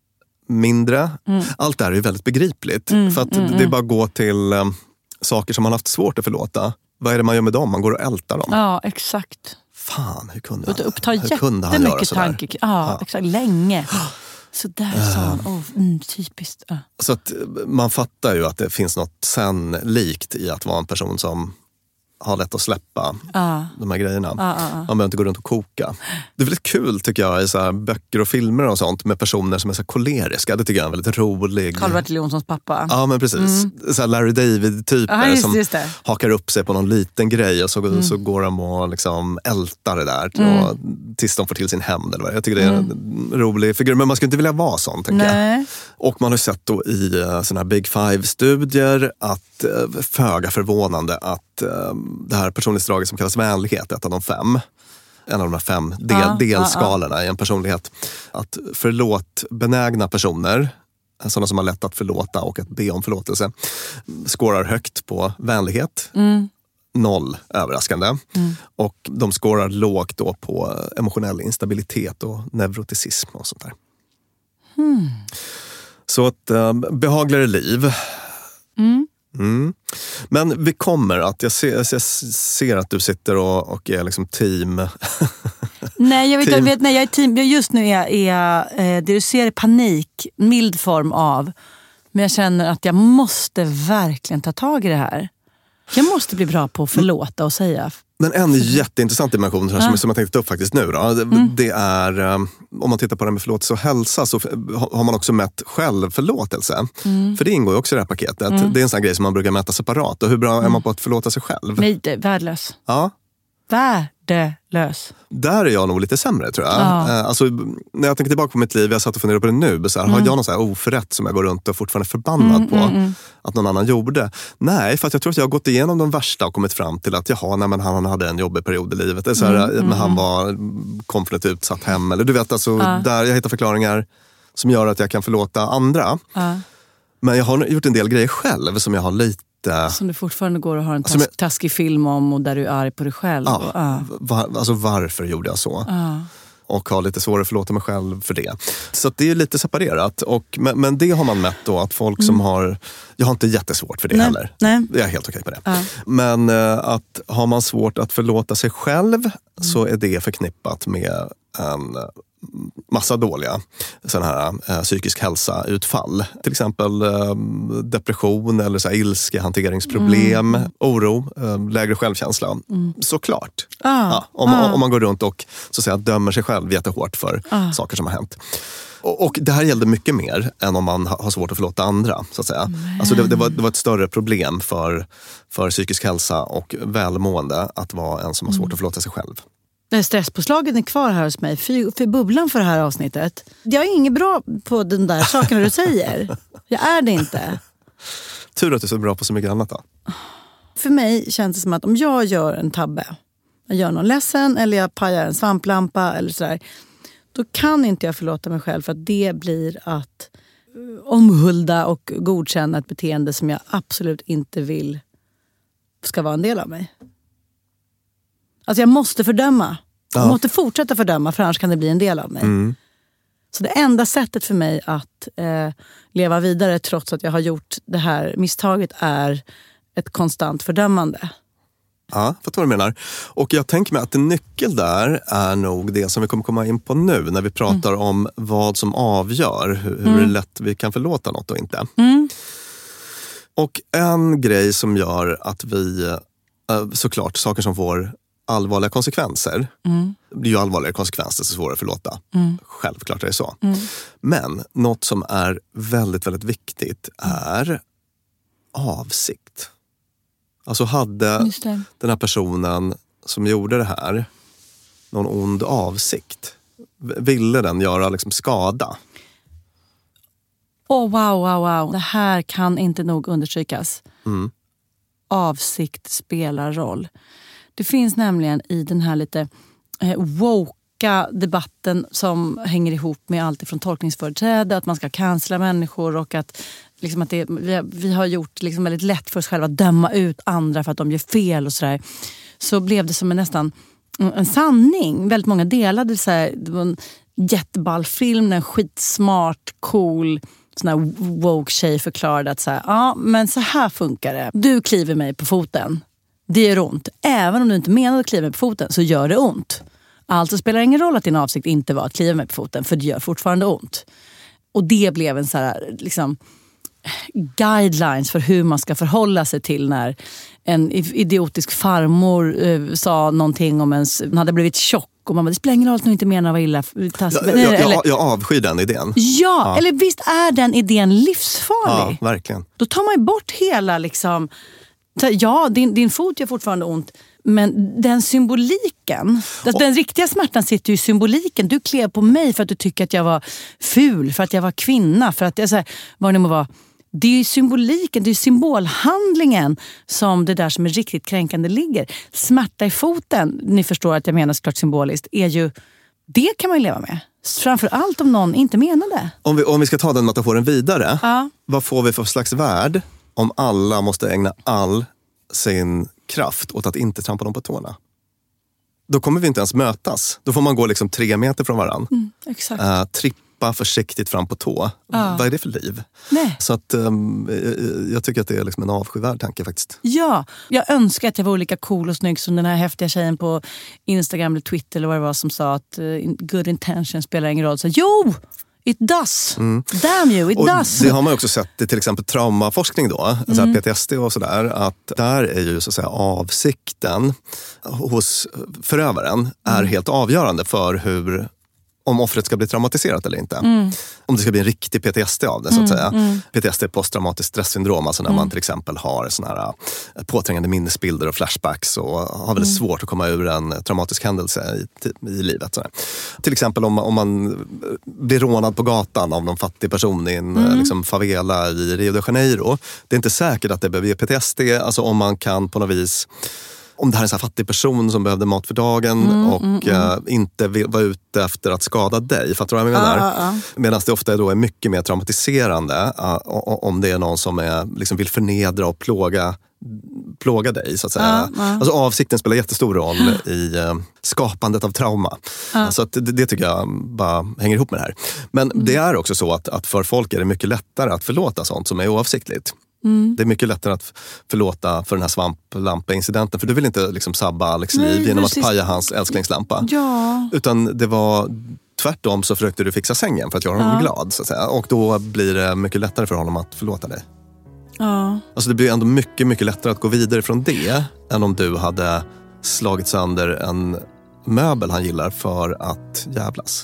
mindre. Mm. Allt det här är ju väldigt begripligt. Mm. För att mm, det är bara att gå till um, saker som man haft svårt att förlåta. Vad är det man gör med dem? Man går och ältar dem. Ja, exakt. Fan, hur kunde han, det upptar hur kunde han göra sådär? Tanke, ja, ja, exakt. Länge. Så där sa han. Oh, mm, typiskt. Ja. Så att man fattar ju att det finns något sen likt i att vara en person som har lätt att släppa ah. de här grejerna. Ah, ah, ah. Man behöver inte gå runt och koka. Det är väldigt kul tycker jag i så här böcker och filmer och sånt med personer som är så koleriska. Det tycker jag är väldigt rolig. Karl-Bertil Jonssons pappa. Ja, men precis. Mm. Så här Larry David-typer ah, just, som just hakar upp sig på någon liten grej och så, mm. så går de och liksom ältar det där till, mm. och, tills de får till sin hämnd. Eller vad. Jag tycker det är en mm. rolig figur. Men man skulle inte vilja vara sån, tänker jag. Och man har sett då i såna här Big Five-studier att föga förvånande att det här personlighetsdraget som kallas vänlighet, ett av de fem, en av de här fem del, ah, delskalorna ah, ah. i en personlighet. Att förlåtbenägna personer, sådana som har lätt att förlåta och att be om förlåtelse, skårar högt på vänlighet. Mm. Noll överraskande. Mm. Och de skårar lågt då på emotionell instabilitet och neuroticism och sånt där. Mm. Så ett äh, behagligare liv. Mm. Mm. Men vi kommer att, jag ser, jag ser att du sitter och, och är liksom team. Nej, jag vet, team. Jag vet nej, jag är team. Just nu är, är eh, det du ser är panik, mild form av. Men jag känner att jag måste verkligen ta tag i det här. Jag måste bli bra på att förlåta och säga. Men en jätteintressant dimension här, som, ja. som jag tänkte ta upp faktiskt nu då, det, mm. det är, om man tittar på det med förlåtelse och hälsa, så har man också mätt självförlåtelse. Mm. För det ingår ju också i det här paketet. Mm. Det är en sån grej som man brukar mäta separat. Och hur bra mm. är man på att förlåta sig själv? Nej, det är värdelös. Ja. Värdelös. Där är jag nog lite sämre, tror jag. Ja. Alltså, när jag tänker tillbaka på mitt liv, jag satt och funderade på det nu, så här, mm. har jag någon så här oförrätt som jag går runt och fortfarande är förbannad mm, på mm, mm. att någon annan gjorde? Nej, för att jag tror att jag har gått igenom de värsta och kommit fram till att jaha, nej, men han hade en jobbig period i livet. Det är så här, mm, men mm, han var, kom från ett utsatt hem. Eller du vet, alltså, ja. där jag hittar förklaringar som gör att jag kan förlåta andra. Ja. Men jag har gjort en del grejer själv som jag har lite... Som du fortfarande går och har en tas- jag, taskig film om och där du är arg på dig själv. Ja, och, uh. var, alltså varför gjorde jag så? Uh. Och har lite svårare att förlåta mig själv för det. Så att det är lite separerat. Och, men, men det har man mätt då, att folk mm. som har... Jag har inte jättesvårt för det Nej. heller. Nej. Jag är helt okej på det. Uh. Men äh, att har man svårt att förlåta sig själv mm. så är det förknippat med en... massa dåliga sån här eh, psykisk hälsa-utfall. Till exempel eh, depression eller så här, ilske, hanteringsproblem, mm. oro, eh, lägre självkänsla. Mm. Såklart. Ah. Ja, om, ah. om man går runt och så att säga, dömer sig själv jättehårt för ah. saker som har hänt. Och, och det här gällde mycket mer än om man har svårt att förlåta andra, så att säga. Mm. Alltså det, det, var, det var ett större problem för, för psykisk hälsa och välmående att vara en som har svårt mm. att förlåta sig själv. Stresspåslaget är kvar här hos mig. För, för bubblan för det här avsnittet. Jag är inget bra på de där sakerna du säger. Jag är det inte. Tur att du är så bra på så mycket annat då. För mig känns det som att om jag gör en tabbe, jag gör någon ledsen eller jag pajar en svamplampa eller sådär, då kan inte jag förlåta mig själv för att det blir att omhulda och godkänna ett beteende som jag absolut inte vill ska vara en del av mig. Alltså jag måste fördöma. Jag måste fortsätta fördöma, för annars kan det bli en del av mig. Mm. Så det enda sättet för mig att eh, leva vidare trots att jag har gjort det här misstaget är ett konstant fördömande. Ja, jag fattar vad du menar. Och jag tänker mig att en nyckel där är nog det som vi kommer komma in på nu när vi pratar mm. om vad som avgör hur, hur mm. lätt vi kan förlåta något och inte. Mm. Och en grej som gör att vi, såklart saker som får allvarliga konsekvenser. Mm. Det är ju allvarliga konsekvenser så svåra att förlåta. Mm. Självklart är det så. Mm. Men något som är väldigt, väldigt viktigt är avsikt. Alltså hade den här personen som gjorde det här någon ond avsikt? Ville den göra liksom skada? Åh, oh, wow, wow, wow. Det här kan inte nog understrykas. Mm. Avsikt spelar roll. Det finns nämligen i den här lite eh, woka debatten som hänger ihop med allt från tolkningsföreträde, att man ska cancella människor och att, liksom att det, vi, har, vi har gjort liksom väldigt lätt för oss själva att döma ut andra för att de gör fel och sådär. Så blev det som en nästan en sanning. Väldigt många delade så här, det var en jätteballfilm, en skitsmart, cool sån här woke tjej förklarade att så här, ja, men så här funkar det. Du kliver mig på foten. Det gör ont. Även om du inte menar att kliva mig på foten så gör det ont. Alltså spelar det ingen roll att din avsikt inte var att kliva mig på foten, för det gör fortfarande ont. Och det blev en så här, liksom, guidelines för hur man ska förhålla sig till när en idiotisk farmor eh, sa någonting om ens, man hade blivit tjock och man bara, det spelar ingen roll att du inte menar vad illa. Tas, jag, jag, jag, jag avskyr den idén. Ja, ja, eller visst är den idén livsfarlig? Ja, verkligen. Då tar man ju bort hela liksom, ja, din, din fot gör fortfarande ont, men den symboliken, och, den riktiga smärtan sitter ju i symboliken. Du klev på mig för att du tycker att jag var ful, för att jag var kvinna, för att jag så här, vad det må vara. Det är ju symboliken, det är ju symbolhandlingen som det där som är riktigt kränkande ligger. Smärta i foten, ni förstår att jag menar såklart symboliskt, är ju, det kan man ju leva med. Framförallt om någon inte menar det. Om vi, om vi ska ta den metaforen vidare, ja. Vad får vi för slags värld om alla måste ägna all sin kraft åt att inte trampa dem på tårna? Då kommer vi inte ens mötas. Då får man gå liksom tre meter från varann. Mm, exakt. Uh, trippa försiktigt fram på tå. Ja. Vad är det för liv? Nej. Så att, um, jag, jag tycker att det är liksom en avskyvärd tanke faktiskt. Ja, jag önskar att jag var lika cool och snygg som den här häftiga tjejen på Instagram eller Twitter eller vad det var som sa att uh, good intention spelar ingen roll. Så, jo! It does. Mm. Damn you, it och does. Det har man också sett i till exempel traumaforskning då, alltså mm. P T S D och sådär, att där är ju så att säga avsikten hos förövaren är mm. helt avgörande för hur, om offret ska bli traumatiserat eller inte. Mm. Om det ska bli en riktig P T S D av det så att mm. säga. Mm. P T S D är posttraumatiskt stresssyndrom, alltså när mm. man till exempel har såna här påträngande minnesbilder och flashbacks och har väldigt mm. svårt att komma ur en traumatisk händelse i, i livet. Sådär. Till exempel om, om man blir rånad på gatan av någon fattig person i en mm. liksom, favela i Rio de Janeiro. Det är inte säkert att det behöver ge P T S D, alltså om man kan på något vis, om det här är en sån här fattig person som behövde mat för dagen mm, och mm, mm. Uh, inte vill vara ute efter att skada dig. Fattar du vad jag menar? Ah, ah, ah. Medan det ofta då är mycket mer traumatiserande uh, om det är någon som är, liksom vill förnedra och plåga, plåga dig så att säga. Ah, ah. Alltså avsikten spelar jättestor roll i uh, skapandet av trauma. Ah. Så att det, det tycker jag bara hänger ihop med det här. Men mm. det är också så att, att för folk är det mycket lättare att förlåta sånt som är oavsiktligt. Mm. Det är mycket lättare att förlåta för den här svamplampa-incidenten. För du vill inte liksom sabba Alex liv Nej, genom precis. att paja hans älsklingslampa. Ja. Utan det var tvärtom, så försökte du fixa sängen för att göra honom ja. glad. Så att säga. Och då blir det mycket lättare för honom att förlåta dig. Ja. Alltså det blir ändå mycket, mycket lättare att gå vidare från det än om du hade slagit sönder en möbel han gillar för att jävlas.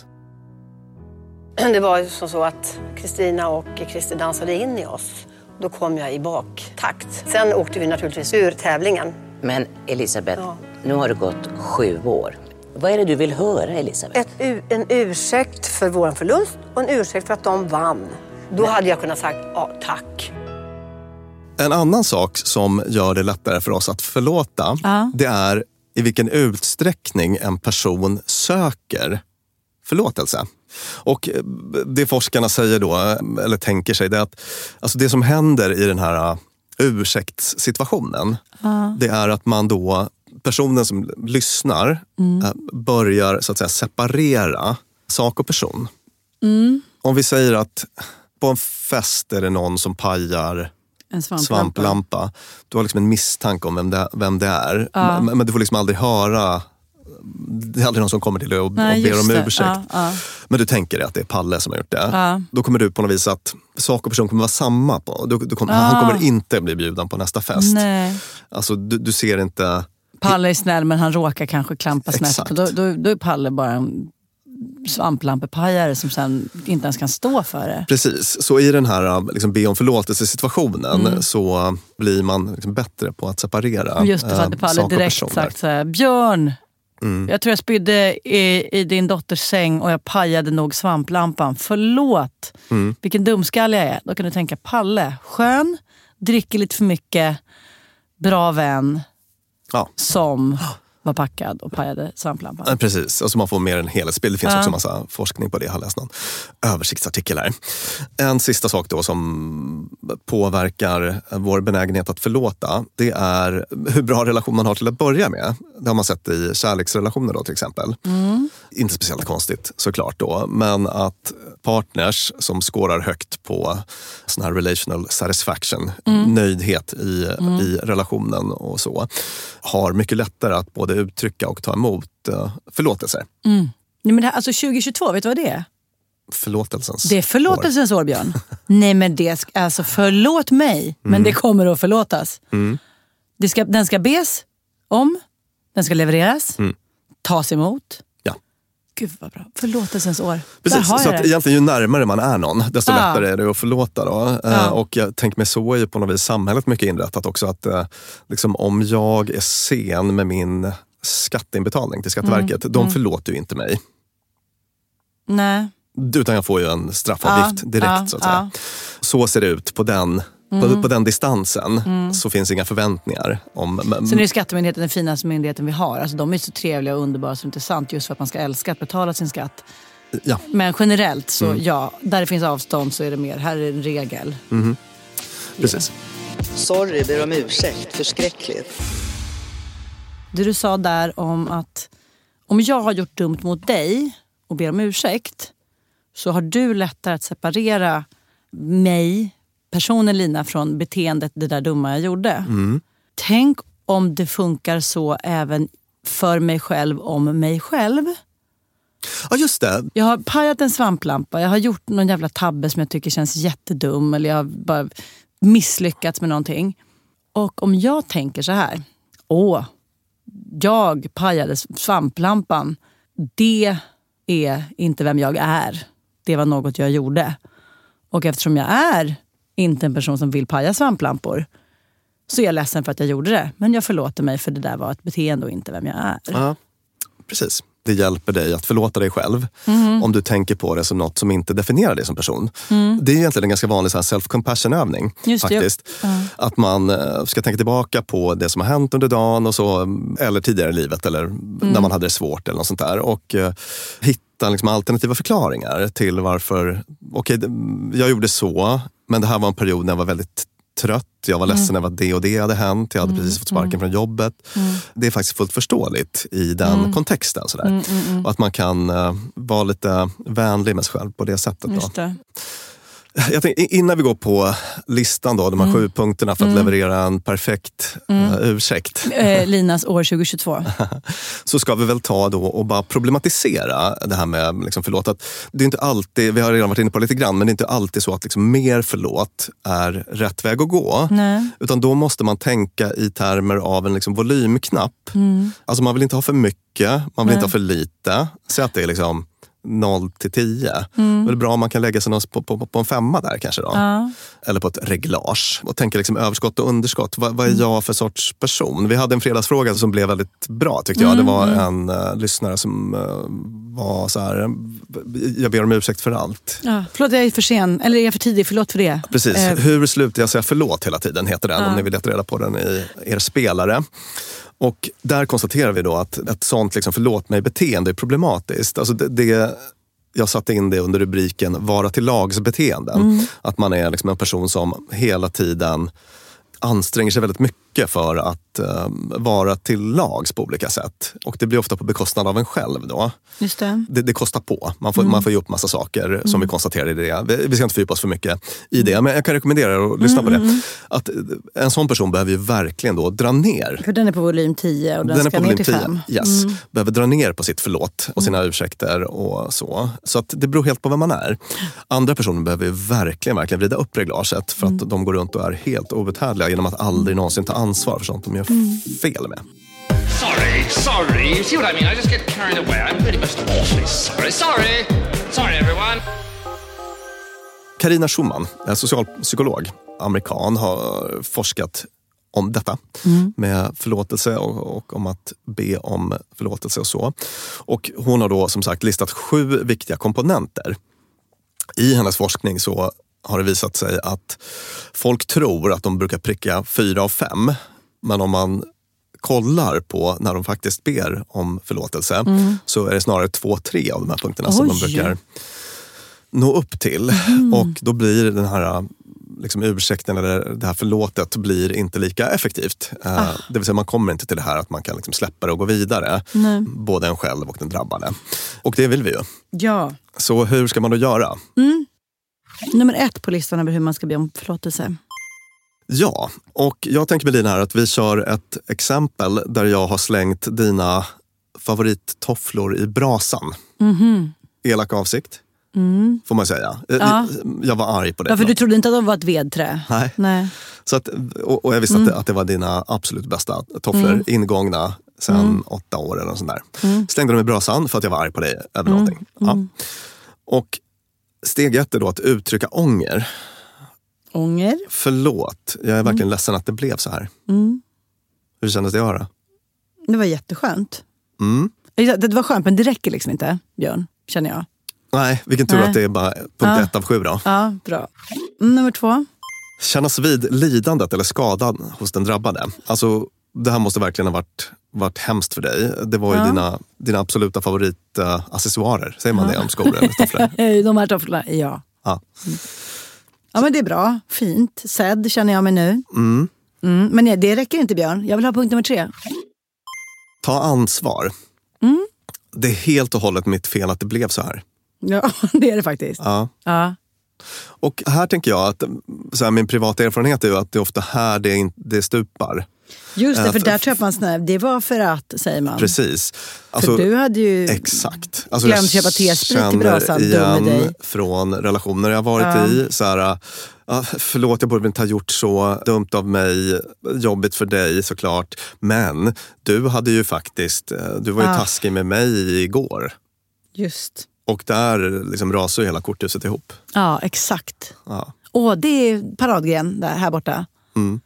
Det var ju så att Kristina och Christer dansade in i oss. Då kom jag i baktakt. Sen åkte vi naturligtvis ur tävlingen. Men Elisabeth, ja. nu har det gått sju år. Vad är det du vill höra, Elisabeth? Ett, en ursäkt för vår förlust och en ursäkt för att de vann. Då Nej. hade jag kunnat sagt ja, tack. En annan sak som gör det lättare för oss att förlåta, ja. det är i vilken utsträckning en person söker förlåtelse. Och det forskarna säger då, eller tänker sig, det är att alltså det som händer i den här ursäktssituationen, uh. det är att man då personen som lyssnar mm. börjar så att säga separera sak och person. Mm. Om vi säger att på en fest är det någon som pajar en svamplampa. svamplampa. Du har liksom en misstanke om vem det, vem det är. Ja. Men, men du får liksom aldrig höra. Det är aldrig någon som kommer till dig och, Nej, och ber om ursäkt. Ja, ja. Men du tänker att det är Palle som har gjort det. Ja. Då kommer du på något vis att sak och person kommer vara samma. På. Du, du kommer, ja. Han kommer inte bli bjuden på nästa fest. Nej. Alltså du, du ser inte... Palle är snäll men han råkar kanske klampa snett. Exakt. Då, då, då är Palle bara en svamplampepajare som sen inte ens kan stå för det. Precis, så i den här liksom, be om förlåtelse-situationen mm. så blir man liksom, bättre på att separera just det, för att Palle direkt sagt så här, Björn, mm. jag tror jag spydde i, i din dotters säng och jag pajade nog svamplampan. Förlåt, mm. vilken dumskalle jag är. Då kan du tänka, Palle, skön, dricker lite för mycket, bra vän, ja. Som var packad och pajade svamplampan. Ja, precis, och så man får mer en helhetsbild. Det finns ja. också massa forskning på det. Jag har läst någon översiktsartikel här. En sista sak då som påverkar vår benägenhet att förlåta, det är hur bra relation man har till att börja med. Det har man sett i kärleksrelationer då till exempel. Mm. Inte speciellt konstigt såklart då, men att partners som skårar högt på sån här relational satisfaction, mm. nöjdhet i, mm. i relationen och så, har mycket lättare att både uttrycka och ta emot uh, förlåtelser. Mm. Nej, men det här, alltså tjugo tjugotvå, vet du vad det är? Förlåtelsens Det är förlåtelsens år, år Björn. Nej, men det ska, alltså förlåt mig, mm. men det kommer att förlåtas. Mm. Det ska, den ska bes om, den ska levereras, mm. tas emot. Ja. Gud vad bra. Förlåtelsens år. Precis, så att egentligen ju närmare man är någon, desto ja. lättare är det att förlåta då. Ja. Och jag tänker mig så är ju på något vis samhället mycket inrättat också att liksom, om jag är sen med min skatteinbetalning till Skatteverket, mm. de mm. förlåter ju inte mig. Nej. Utan jag får ju en straffavgift ja. direkt ja. så att säga. Ja. Så ser det ut på den Mm. På, på den distansen mm. så finns inga förväntningar. Om, m- Sen är Skattemyndigheten den finaste myndigheten vi har. Alltså, de är så trevliga och underbara och så intressant just för att man ska älska att betala sin skatt. Ja. Men generellt så mm. ja, där det finns avstånd så är det mer. Här är en regel. Mm. Precis. Yeah. Sorry, ber om ursäkt. Förskräckligt. Det du sa där om att om jag har gjort dumt mot dig och ber om ursäkt så har du lättare att separera mig, personen Lina, från beteendet det där dumma jag gjorde. Mm. Tänk om det funkar så även för mig själv om mig själv. Ja, just det. Jag har pajat en svamplampa. Jag har gjort någon jävla tabbe som jag tycker känns jättedum. Eller jag har bara misslyckats med någonting. Och om jag tänker så här. Åh, jag pajade svamplampan. Det är inte vem jag är. Det var något jag gjorde. Och eftersom jag är inte en person som vill paja svamplampor så är jag ledsen för att jag gjorde det. Men jag förlåter mig för det där var ett beteende och inte vem jag är. Ja, precis. Det hjälper dig att förlåta dig själv mm. om du tänker på det som något som inte definierar dig som person. Mm. Det är egentligen en ganska vanlig så här self-compassion-övning. Just faktiskt. Det, ja. Att man ska tänka tillbaka på det som har hänt under dagen och så, eller tidigare i livet eller mm. när man hade det svårt eller något sånt där. Och uh, hitta liksom alternativa förklaringar till varför, okej, okay, jag gjorde så, men det här var en period när jag var väldigt trött. Jag var ledsen mm. över att det och det hade hänt. Jag hade mm. precis fått sparken mm. från jobbet. Mm. Det är faktiskt fullt förståeligt i den mm. kontexten. Sådär. Mm, mm, mm. Och att man kan uh, vara lite vänlig med sig själv på det sättet. Just då. det. Jag tänkte, innan vi går på listan då, de här mm. sju punkterna för att mm. leverera en perfekt mm. uh, ursäkt. Eh, Linas år tjugo tjugotvå. Så ska vi väl ta då och bara problematisera det här med liksom förlåt. Att det är inte alltid, vi har redan varit inne på lite grann, men det är inte alltid så att liksom mer förlåt är rätt väg att gå. Nej. Utan då måste man tänka i termer av en liksom volymknapp. Mm. Alltså man vill inte ha för mycket, man vill Nej. inte ha för lite. Så att det är liksom noll till tio. Mm. Det är bra om man kan lägga sig på, på, på en femma där kanske då. Ja. Eller på ett reglage. Och tänka liksom överskott och underskott. Vad, vad är jag för sorts person? Vi hade en fredagsfråga som blev väldigt bra tyckte jag. Mm. Det var en uh, lyssnare som uh, var så här: jag ber om ursäkt för allt. Ja. Förlåt, jag är för sen. Eller jag är för tidig, förlåt för det. Precis. Eh. Hur slutar jag säga förlåt hela tiden heter den. Ja. Om ni vill leta reda på den i er spelare. Och där konstaterar vi då att ett sånt liksom förlåt mig-beteende är problematiskt. Alltså det... det Jag satte in det under rubriken vara till lags beteenden. Mm. Att man är liksom en person som hela tiden anstränger sig väldigt mycket mycket för att uh, vara till lags på olika sätt. Och det blir ofta på bekostnad av en själv då. Just det. Det, det kostar på. Man får, mm. man får ju upp massa saker mm. som vi konstaterar i det. Vi, vi ska inte fördjupa oss för mycket i det, men jag kan rekommendera er att lyssna mm, på det. Mm. Att en sån person behöver ju verkligen då dra ner. För den är på volym tio och den, den ska ner till fem. Yes. Mm. Behöver dra ner på sitt förlåt och sina mm. ursäkter och så. Så att det beror helt på vem man är. Andra personer behöver ju verkligen, verkligen vrida upp reglaget för att mm. de går runt och är helt outhärdliga genom att aldrig någonsin ta ansvar för sånt de gör mm. fel med. Sorry, sorry. You see what I mean? I just get carried away. I'm really most awfully sorry. Sorry. Sorry everyone. Carina Schumann, en socialpsykolog, amerikan, har forskat om detta mm. med förlåtelse och, och om att be om förlåtelse och så. Och hon har då som sagt listat sju viktiga komponenter. I hennes forskning så har det visat sig att folk tror att de brukar pricka fyra av fem. Men om man kollar på när de faktiskt ber om förlåtelse mm. så är det snarare två, tre av de här punkterna Oj. Som de brukar nå upp till. Mm. Och då blir den här liksom, ursäkten eller det här förlåtet blir inte lika effektivt. Ah. Uh, det vill säga man kommer inte till det här att man kan liksom, släppa det och gå vidare. Nej. Både en själv och den drabbade. Och det vill vi ju. Ja. Så hur ska man då göra? Mm. Nummer ett på listan över hur man ska be om förlåtelse. Ja, och jag tänker med Lina här att vi kör ett exempel där jag har slängt dina favorittofflor i brasan. Mm-hmm. Elak avsikt, mm. får man säga. Ja. Jag var arg på det. Ja, för du trodde inte att de var ett vedträ. Nej. Nej. Så att, och, och jag visste mm. att, det, att det var dina absolut bästa tofflor, mm. ingångna sedan mm. åtta år eller något sånt där. Mm. Slängde dem i brasan för att jag var arg på dig över mm. någonting. Ja. Mm. Och steg ett är då att uttrycka ånger. Ånger. Förlåt, jag är verkligen mm. ledsen att det blev så här. Mm. Hur kändes det att höra? Det var jätteskönt. Mm. Det var skönt, men det räcker liksom inte, Björn, känner jag. Nej, vilken tur Nej. Att det är bara punkt ja. ett av sju då. Ja, bra. Nummer två. Kännas vid lidandet eller skadan hos den drabbade. Alltså, det här måste verkligen ha varit, varit hemskt för dig. Det var ju ja. dina, dina absoluta favoritaccessoarer. Uh, Säger man ja. det om skor eller tofflor? De här tofflorna, ja. Ja. Mm. Ja, men det är bra. Fint. Sedd känner jag mig nu. Mm. Mm. Men nej, det räcker inte, Björn. Jag vill ha punkt nummer tre. Ta ansvar. Mm. Det är helt och hållet mitt fel att det blev så här. Ja, det är det faktiskt. Ja. Ja. Och här tänker jag att så här, min privata erfarenhet är ju att det är ofta här det, in, det stupar. Just det, för där köper man snö. Det var för att, säger man. Precis. Alltså, för du hade ju exakt. Alltså, glömt köpa tesprit till brasan. Igen dig. Från relationer jag varit ja. i. Så här, uh, förlåt, jag borde inte ha gjort så dumt av mig. Jobbigt för dig såklart. Men du hade ju faktiskt, du var ju ja. taskig med mig igår. Just. Och där liksom rasar ju hela korthuset ihop. Ja, exakt. Ja. Och det är paradgren där, här borta. Mm.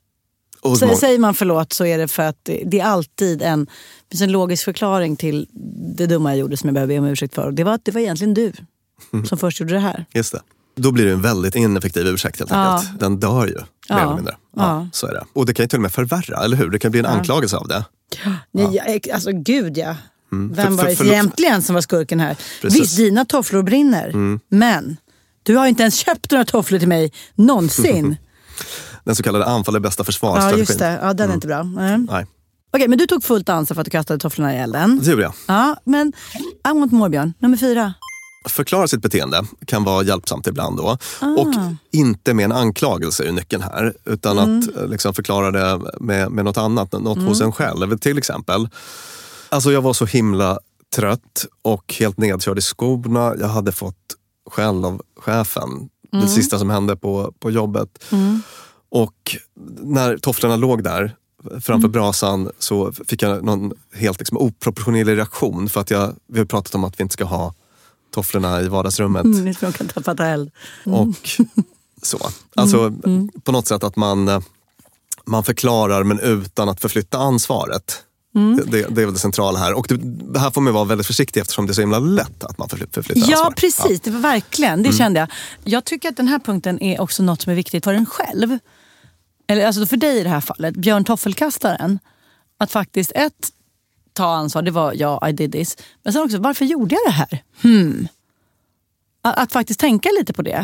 Så många... Säger man förlåt så är det för att det är alltid en, finns en logisk förklaring till det dumma jag gjorde som jag behöver be om ursäkt för. Det var att det var egentligen du mm. som först gjorde det här. Just det. Då blir det en väldigt ineffektiv ursäkt helt ja. enkelt. Den dör ju, ja. mer eller mindre. Ja, ja. Så är det. Och det kan ju till och med förvärra, eller hur? Det kan bli en ja. anklagelse av det. Ja. Nej, ja. Alltså gud ja. Mm. Vem var det egentligen som var skurken här? Precis. Visst, dina tofflor brinner. Mm. Men du har inte ens köpt några tofflor till mig någonsin. Den så kallade anfall är bästa försvarsstrategin. Ja, just det. Ja, den är mm. inte bra. Mm. Nej. Okej, men du tog fullt ansvar för att du kastade tofflorna i elden. Det gjorde jag. Ja, men I want more, Björn. Nummer fyra. Förklara sitt beteende kan vara hjälpsamt ibland då. Ah. Och inte med en anklagelse är nyckeln här. Utan mm. att liksom förklara det med, med något annat. Något mm. hos en själv. Till exempel. Alltså jag var så himla trött och helt nedkörd i skorna. Jag hade fått skäll av chefen. Mm. Det sista som hände på, på jobbet. Mm. Och när tofflorna låg där framför mm. brasan så fick jag någon helt liksom oproportionerlig reaktion. För att jag, vi har pratat om att vi inte ska ha tofflorna i vardagsrummet. Mm, de kan ta fatta eld. Mm. Och så. Alltså mm. Mm. på något sätt att man, man förklarar men utan att förflytta ansvaret. Mm. Det, det är väl det centrala här. Och det här får man vara väldigt försiktig eftersom det är så himla lätt att man förflyttar ansvar. Ja, precis. Ja. Det var verkligen. Det mm. kände jag. Jag tycker att den här punkten är också något som är viktigt för en själv. Eller alltså för dig i det här fallet. Björn Toffelkastaren. Att faktiskt ett, ta ansvar. Det var ja, I did this. Men sen också, varför gjorde jag det här? Hmm. Att, att faktiskt tänka lite på det.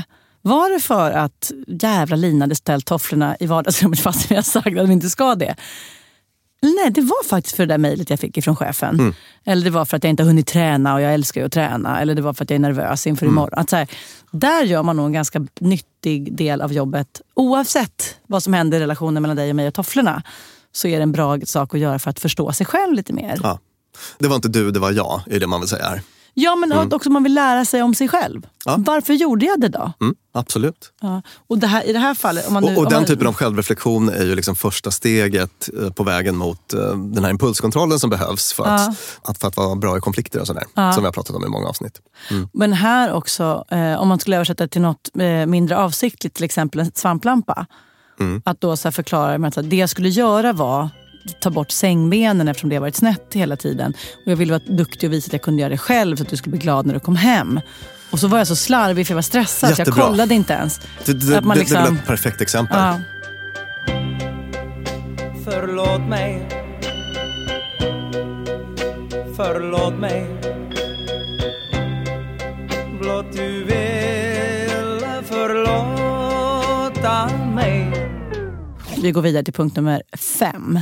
Var det för att jävla Lina hade ställt tofflorna i vardagsrummet fast jag sagt att de inte ska det? Nej, det var faktiskt för det där mejlet jag fick ifrån chefen. Mm. Eller det var för att jag inte har hunnit träna och jag älskar ju att träna. Eller det var för att jag är nervös inför mm. imorgon. Att så här, där gör man nog en ganska nyttig del av jobbet. Oavsett vad som händer i relationen mellan dig och mig och tofflorna, så är det en bra sak att göra för att förstå sig själv lite mer. Ja. Det var inte du, det var jag, är det man vill säga här. Ja, men mm. också man vill lära sig om sig själv. Ja. Varför gjorde jag det då? Mm, absolut. Ja. Och det här, i det här fallet... Om man nu, och och om den man... typen av självreflektion är ju liksom första steget på vägen mot den här impulskontrollen som behövs för att, ja. att, för att vara bra i konflikter och sådär. Ja. Som vi har pratat om i många avsnitt. Mm. Men här också, eh, om man skulle översätta till något eh, mindre avsiktligt, till exempel en svamplampa. Mm. Att då så här förklara att det jag skulle göra var ta bort sängbenen eftersom det har varit snett hela tiden. Och jag ville vara duktig och visa att jag kunde göra det själv så att du skulle bli glad när du kom hem. Och så var jag så slarvig för jag var stressad. Jättebra. Så jag kollade inte ens. Det, det, att man det, liksom... det är väl ett perfekt exempel. Ja. Förlåt mig. Förlåt mig. Blott du vill förlåta mig. Vi går vidare till punkt nummer fem.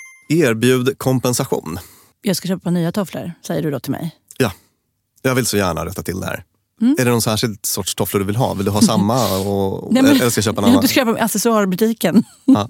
Erbjud kompensation. Jag ska köpa nya tofflor, säger du då till mig. Ja, jag vill så gärna rätta till det här. Mm. Är det någon särskild sorts tofflor du vill ha? Vill du ha samma? Och, Nej, men, eller ska jag köpa en annan? Du ska köpa accessoarbutiken. Ja.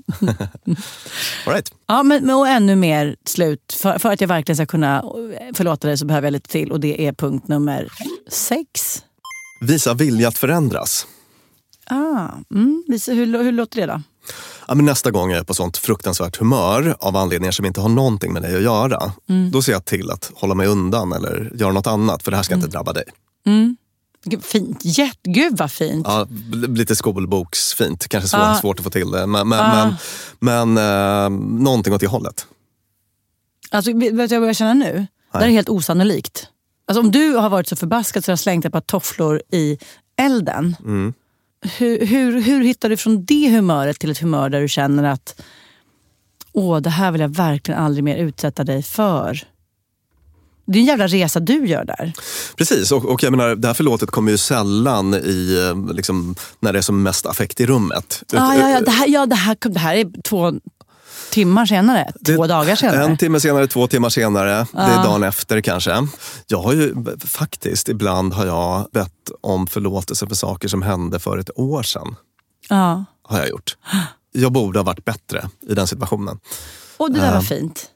All right. Ja, men och ännu mer slut. För, för att jag verkligen ska kunna förlåta dig så behöver jag lite till. Och det är punkt nummer sex. Visa vilja att förändras. Ah, mm. Visa, hur, hur låter det då? Ja, men nästa gång jag är på sånt fruktansvärt humör av anledningar som inte har någonting med dig att göra. Mm. Då ser jag till att hålla mig undan eller göra något annat. För det här ska mm. inte drabba dig. Mm. Fint, jättegud vad fint. Ja, lite skolboksfint, kanske svår, ah. svårt att få till det. Men, men, ah. men, men eh, någonting åt det hållet. Alltså, vet du vad jag känner nu? Nej. Det är helt osannolikt. Alltså, om du har varit så förbaskad så har jag slängt ett par tofflor i elden. Mm. Hur, hur, hur hittar du från det humöret till ett humör där du känner att åh, det här vill jag verkligen aldrig mer utsätta dig för? Det är en jävla resa du gör där. Precis, och, och jag menar, det här förlåtet kommer ju sällan i, liksom, när det är som mest affekt i rummet. Ah, ja, ja, det här, ja det, här, det här är två timmar senare, två det, dagar senare. En timme senare, två timmar senare, ah. det är dagen efter kanske. Jag har ju faktiskt, ibland har jag bett om förlåtelse för saker som hände för ett år sedan. Ah. Har jag gjort. Jag borde ha varit bättre i den situationen. Och det där uh. var fint.